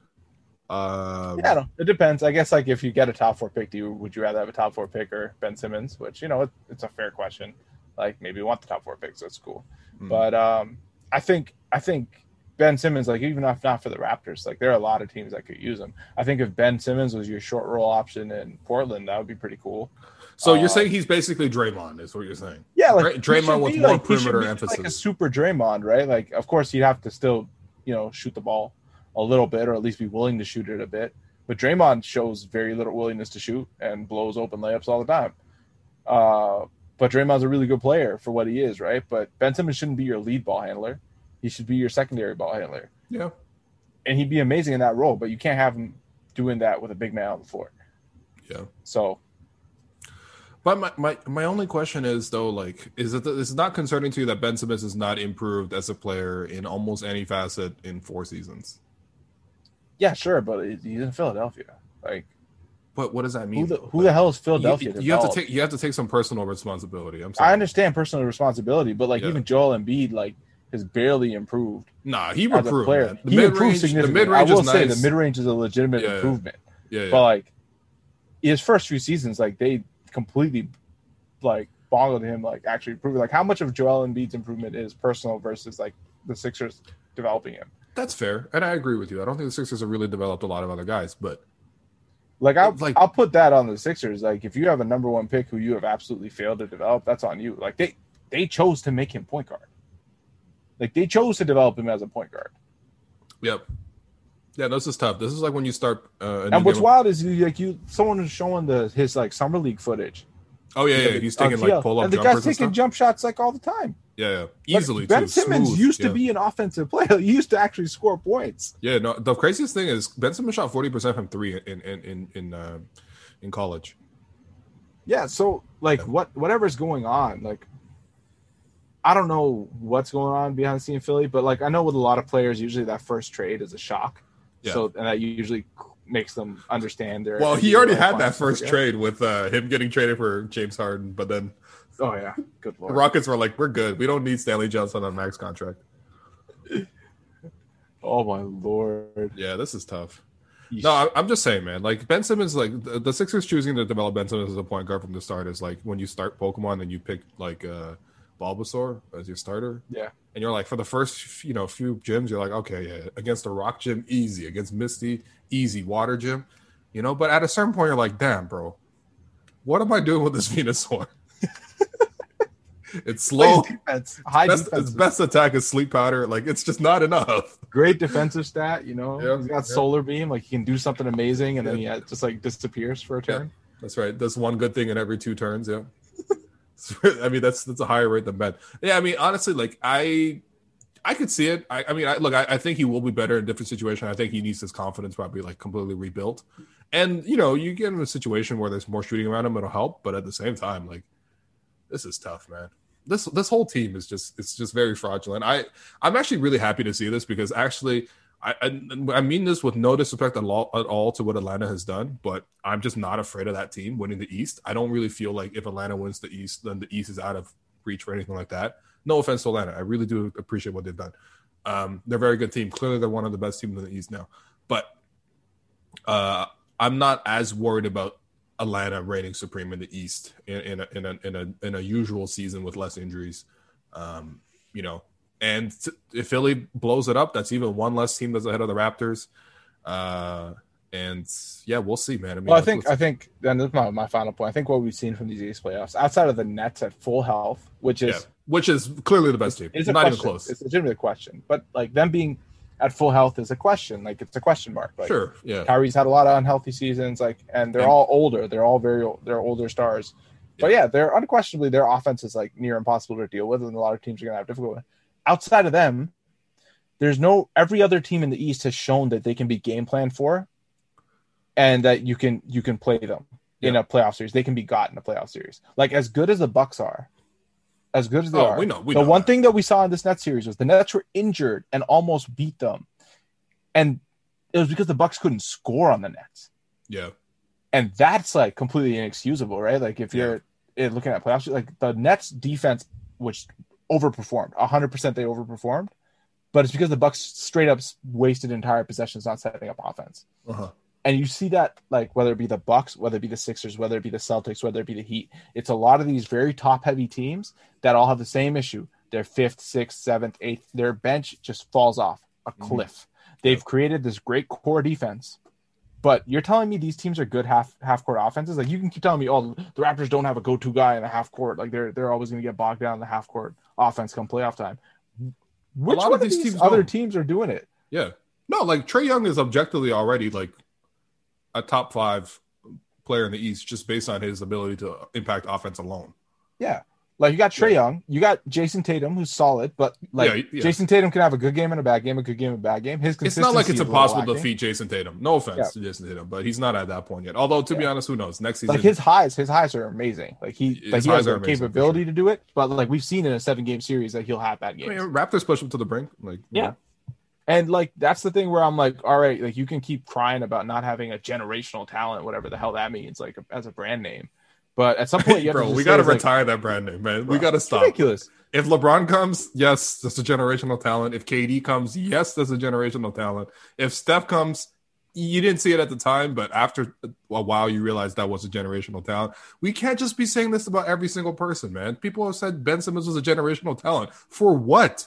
Um, yeah, no, it depends. I guess like if you get a top four pick, do you would you rather have a top four pick or Ben Simmons? Which you know it, it's a fair question. Like maybe you want the top four picks, so it's cool. Mm. But um, I think I think. Ben Simmons, like even if not for the Raptors, like there are a lot of teams that could use him. I think if Ben Simmons was your short roll option in Portland, that would be pretty cool. So you're uh, saying he's basically Draymond, is what you're saying? Yeah, like Dray- Draymond with more like, perimeter he emphasis, like a super Draymond, right? Like, of course, he'd have to still, you know, shoot the ball a little bit, or at least be willing to shoot it a bit. But Draymond shows very little willingness to shoot and blows open layups all the time. Uh, but Draymond's a really good player for what he is, right? But Ben Simmons shouldn't be your lead ball handler. He should be your secondary ball handler. Yeah. And he'd be amazing in that role, but you can't have him doing that with a big man on the floor. Yeah. So. But my, my, my only question is, though, like, is it is it not concerning to you that Ben Simmons is not improved as a player in almost any facet in four seasons? Yeah, sure, but he's in Philadelphia. Like, but what does that mean? Who the, who the hell is Philadelphia? You, you have to take you have to take some personal responsibility. I'm sorry. I understand personal responsibility, but like yeah. even Joel Embiid, like, has barely improved. Nah, he improved. Player. The he mid-range, improved significantly. The mid-range I will is say nice. the mid range is a legitimate yeah, improvement. Yeah, yeah. But like his first few seasons, like they completely like boggled him, like actually improving. Like how much of Joel Embiid's improvement is personal versus like the Sixers developing him? That's fair, and I agree with you. I don't think the Sixers have really developed a lot of other guys, but like I'll like I'll put that on the Sixers. Like if you have a number one pick who you have absolutely failed to develop, that's on you. Like they they chose to make him point guard. Like they chose to develop him as a point guard. Yep. Yeah, this is tough. This is like when you start. Uh, and what's wild is you, like you, someone is showing the his like summer league footage. Oh yeah, yeah. He's taking like pull up and the jumpers guy's taking and jump shots like all the time. Yeah, yeah. Easily. Ben too. Simmons Smooth. used yeah. to be an offensive player. He used to actually score points. Yeah, no. The craziest thing is Ben Simmons shot forty percent from three in in in in uh, in college. Yeah. So like, yeah. what whatever's going on, like. I don't know what's going on behind the scene in Philly, but like I know with a lot of players, usually that first trade is a shock. Yeah. So and that usually makes them understand their. Well, he already had that first trade with uh, him getting traded for James Harden, but then. Oh yeah, good lord. The Rockets were like, "We're good. We don't need Stanley Johnson on max contract." Oh my lord. Yeah, this is tough. Yeesh. No, I'm just saying, man. Like Ben Simmons, like the, the Sixers choosing to develop Ben Simmons as a point guard from the start is like when you start Pokemon and you pick like. Uh, Bulbasaur as your starter. Yeah. And you're like, for the first, you know, few gyms, you're like, okay, yeah, against the Rock gym, easy. Against Misty, easy. Water gym, you know? But at a certain point, you're like, damn, bro, what am I doing with this Venusaur? It's slow. Defense, high best, defense. Its best attack is sleep powder. Like it's just not enough. Great defensive stat. You know, yeah, he's got yeah. solar beam. Like he can do something amazing, and then he yeah, just like disappears for a turn. Yeah, that's right. That's one good thing in every two turns. Yeah. I mean, that's that's a higher rate than Ben. Yeah, I mean, honestly, like I, I could see it. I, I mean, I, look, I, I think he will be better in different situations. I think he needs his confidence probably like completely rebuilt. And you know, you get in a situation where there's more shooting around him, it'll help. But at the same time, like this is tough, man. This this whole team is just it's just very fraudulent. I I'm actually really happy to see this because actually. I, I I mean this with no disrespect at all, at all to what Atlanta has done, but I'm just not afraid of that team winning the East. I don't really feel like if Atlanta wins the East, then the East is out of reach or anything like that. No offense to Atlanta. I really do appreciate what they've done. Um, they're a very good team. Clearly, they're one of the best teams in the East now. But uh, I'm not as worried about Atlanta reigning supreme in the East in, in, a, in, a, in, a, in a usual season with less injuries. Um, you know, And if Philly blows it up, that's even one less team that's ahead of the Raptors. Uh, and yeah, we'll see, man. I mean, well, I think, I think, and this is my, my final point. I think what we've seen from these East playoffs, outside of the Nets at full health, which is yeah, which is clearly the best team, it's not question. even close. It's legitimately a question, but like them being at full health is a question. Like it's a question mark. Like, sure, yeah. Kyrie's had a lot of unhealthy seasons, like, and they're and, all older. They're all very, they're older stars. Yeah. But yeah, they're unquestionably their offense is like near impossible to deal with, and a lot of teams are going to have difficulty. Outside of them, there's no every other team in the East has shown that they can be game planned for, and that you can you can play them yeah. in a playoff series. They can be got in a playoff series. Like as good as the Bucks are, as good as they oh, are. We know, we the know one that. thing that we saw in this Nets series was the Nets were injured and almost beat them, and it was because the Bucks couldn't score on the Nets. Yeah, and that's like completely inexcusable, right? Like if you're yeah. looking at playoffs, like the Nets defense, which overperformed one hundred percent, they overperformed, but it's because the Bucks straight up wasted entire possessions not setting up offense. Uh-huh. And you see that, like, whether it be the Bucks, whether it be the Sixers, whether it be the Celtics, whether it be the Heat, it's a lot of these very top heavy teams that all have the same issue. They're fifth, sixth, seventh, eighth. Their bench just falls off a cliff. Mm-hmm. They've yeah. created this great core defense, but you're telling me these teams are good half half court offenses? Like, you can keep telling me, oh, the Raptors don't have a go-to guy in the half court. Like, they're they're always going to get bogged down in the half court offense come playoff time. Which a lot one of these, these teams other don't. teams are doing it? Yeah. No, like Trae Young is objectively already like a top five player in the East just based on his ability to impact offense alone. Yeah. Like you got Trae yeah. Young, you got Jason Tatum, who's solid, but like yeah, yeah. Jason Tatum can have a good game and a bad game, a good game and a bad game. His It's not like it's impossible to lacking. defeat Jason Tatum. No offense yeah. to Jason Tatum, but he's not at that point yet. Although to yeah. be honest, who knows? Next season, like his highs, his highs are amazing. Like he, his like he has the amazing, capability sure. to do it. But like we've seen in a seven game series that he'll have bad games. I mean, Raptors push him to the brink. Like yeah. Know. And like that's the thing where I'm like, all right, like you can keep crying about not having a generational talent, whatever the hell that means, like as a brand name. But at some point, you have bro, to we got to retire like, that brand name, man. Bro, we got to stop. Ridiculous. If LeBron comes, yes, that's a generational talent. If K D comes, yes, that's a generational talent. If Steph comes, you didn't see it at the time, but after a while, you realize that was a generational talent. We can't just be saying this about every single person, man. People have said Ben Simmons was a generational talent. For what?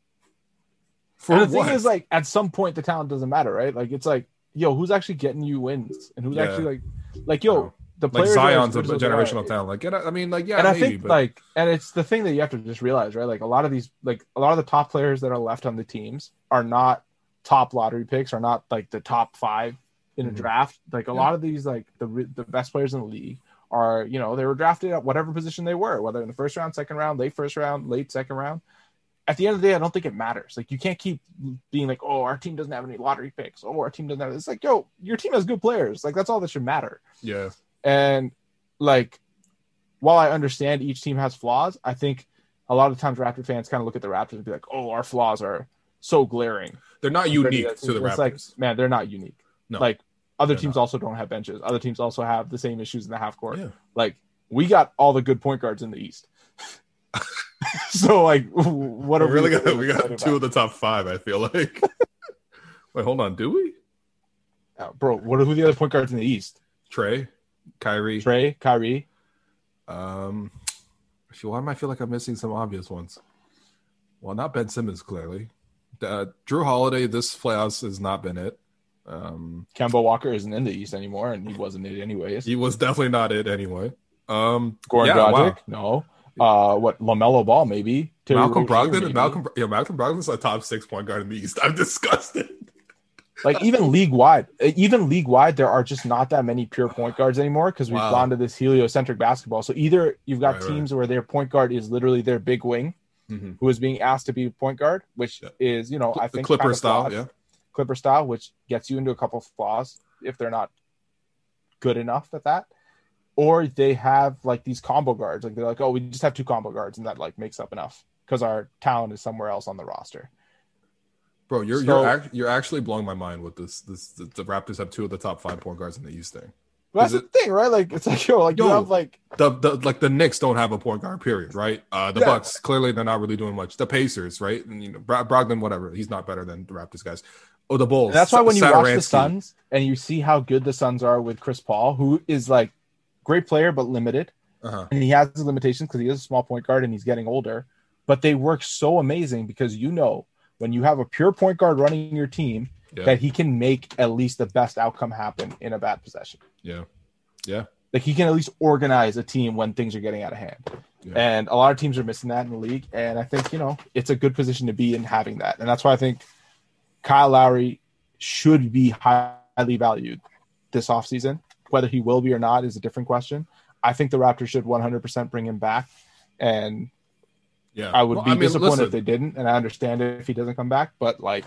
For and the what? thing is, like, at some point, the talent doesn't matter, right? Like, it's like, yo, who's actually getting you wins? And who's yeah. actually, like, like, yo, no. the players like Zion's a generational talent. Like, I mean, like, yeah, and maybe, I think, but... like, and it's the thing that you have to just realize, right? Like, a lot of these, like, a lot of the top players that are left on the teams are not top lottery picks, are not, like, the top five in a mm-hmm. draft. Like, a yeah. lot of these, like, the the best players in the league are, you know, they were drafted at whatever position they were, whether in the first round, second round, late first round, late second round. At the end of the day, I don't think it matters. Like, you can't keep being like, oh, our team doesn't have any lottery picks. Oh, our team doesn't have. It's like, yo, your team has good players. Like, that's all that should matter. Yeah. And like, while I understand each team has flaws, I think a lot of times Raptor fans kind of look at the Raptors and be like, oh, our flaws are so glaring. They're not unique to the Raptors. Raptors. Like, man, they're not unique. No. Like, other they're teams not. also don't have benches. Other teams also have the same issues in the half court. Yeah. Like, we got all the good point guards in the East. So, like, what are we really we got? We got two of the top five. I feel like. Wait, hold on. Do we, uh, bro? What are who are the other point guards in the East? Trae, Kyrie, Trae, Kyrie. Um, I feel. Why do I feel like I'm missing some obvious ones? Well, not Ben Simmons, clearly. Uh, Drew Holiday. This playoffs has not been it. Um, Kemba Walker isn't in the East anymore, and he wasn't it anyways. He was definitely not it anyway. Um, Goran yeah, Dragic, wow. no. Uh, what LaMelo Ball maybe? Terry Malcolm Rozier, Brogdon. Maybe. Malcolm, yeah, Malcolm Brogdon's a top six point guard in the East. I'm disgusted. Like even league wide, even league wide, there are just not that many pure point guards anymore because we've wow. gone to this heliocentric basketball. So either you've got right, teams right. where their point guard is literally their big wing, mm-hmm. who is being asked to be point guard, which yeah. is you know I think the Clipper kind of style, flawed. yeah, Clipper style, which gets you into a couple of flaws if they're not good enough at that. Or they have like these combo guards, like they're like, oh, we just have two combo guards, and that like makes up enough because our talent is somewhere else on the roster. Bro, you're so, you're act, you're actually blowing my mind with this. This the, the Raptors have two of the top five point guards in the East thing. Well, that's it, the thing, right? Like it's like yo, like yo, you have like the, the like the Knicks don't have a point guard, period, right? Uh, the yeah. Bucks clearly they're not really doing much. The Pacers, right? And you know, Brogdon, whatever, he's not better than the Raptors guys. Oh, the Bulls. And that's why when you watch the Suns and you see how good the Suns are with Chris Paul, who is like great player but limited, uh-huh. and he has his limitations because he is a small point guard and he's getting older. But they work so amazing because you know. When you have a pure point guard running your team, yeah. that he can make at least the best outcome happen in a bad possession. Yeah. Yeah. Like he can at least organize a team when things are getting out of hand. Yeah. And a lot of teams are missing that in the league. And I think, you know, it's a good position to be in having that. And that's why I think Kyle Lowry should be highly valued this offseason. Whether he will be or not is a different question. I think the Raptors should one hundred percent bring him back. And yeah, I would well, be I mean, disappointed listen. if they didn't, and I understand it if he doesn't come back. But like,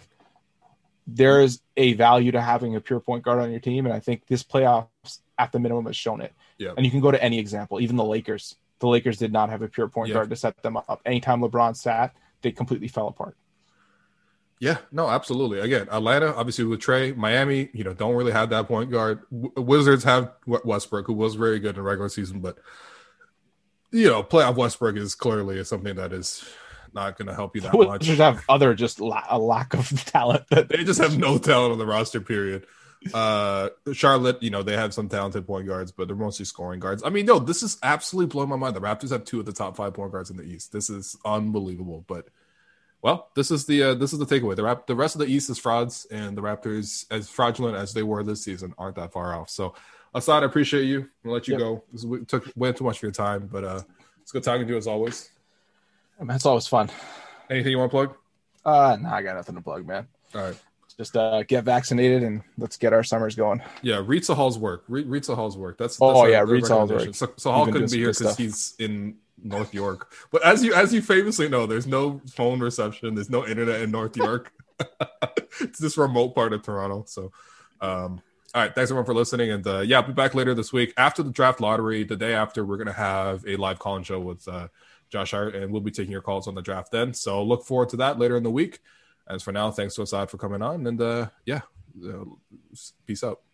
there is a value to having a pure point guard on your team, and I think this playoffs, at the minimum, has shown it. Yeah. And you can go to any example, even the Lakers. The Lakers did not have a pure point yeah. guard to set them up. Anytime LeBron sat, they completely fell apart. Yeah, no, absolutely. Again, Atlanta, obviously with Trey, Miami, you know, don't really have that point guard. W- Wizards have Westbrook, who was very good in the regular season, but. You know, playoff Westbrook is clearly something that is not going to help you that much. Just have other just la- a lack of talent. They just have no talent on the roster. Period. Uh, Charlotte, you know, they have some talented point guards, but they're mostly scoring guards. I mean, no, this is absolutely blowing my mind. The Raptors have two of the top five point guards in the East. This is unbelievable. But well, this is the uh, this is the takeaway. The Rap- the rest of the East is frauds, and the Raptors, as fraudulent as they were this season, aren't that far off. So. Assad, I appreciate you. I'll let you yep. go. This we took way too much of your time, but uh, it's good talking to you as always. That's always fun. Anything you want to plug? Uh, no, I got nothing to plug, man. All right. Just uh, get vaccinated and let's get our summers going. Yeah, Ritza Hall's work. Re- Ritza Hall's work. That's, that's oh our, yeah, Ritza Hall's work. So, so Hall couldn't be here because he's in North York. But as you as you famously know, there's no phone reception. There's no internet in North York. It's this remote part of Toronto. So. um All right, thanks everyone for listening, and uh, yeah, I'll be back later this week after the draft lottery. The day after, we're gonna have a live call-in show with uh, Josh Hart, and we'll be taking your calls on the draft then. So look forward to that later in the week. As for now, thanks to Assad for coming on, and uh, yeah, uh, peace out.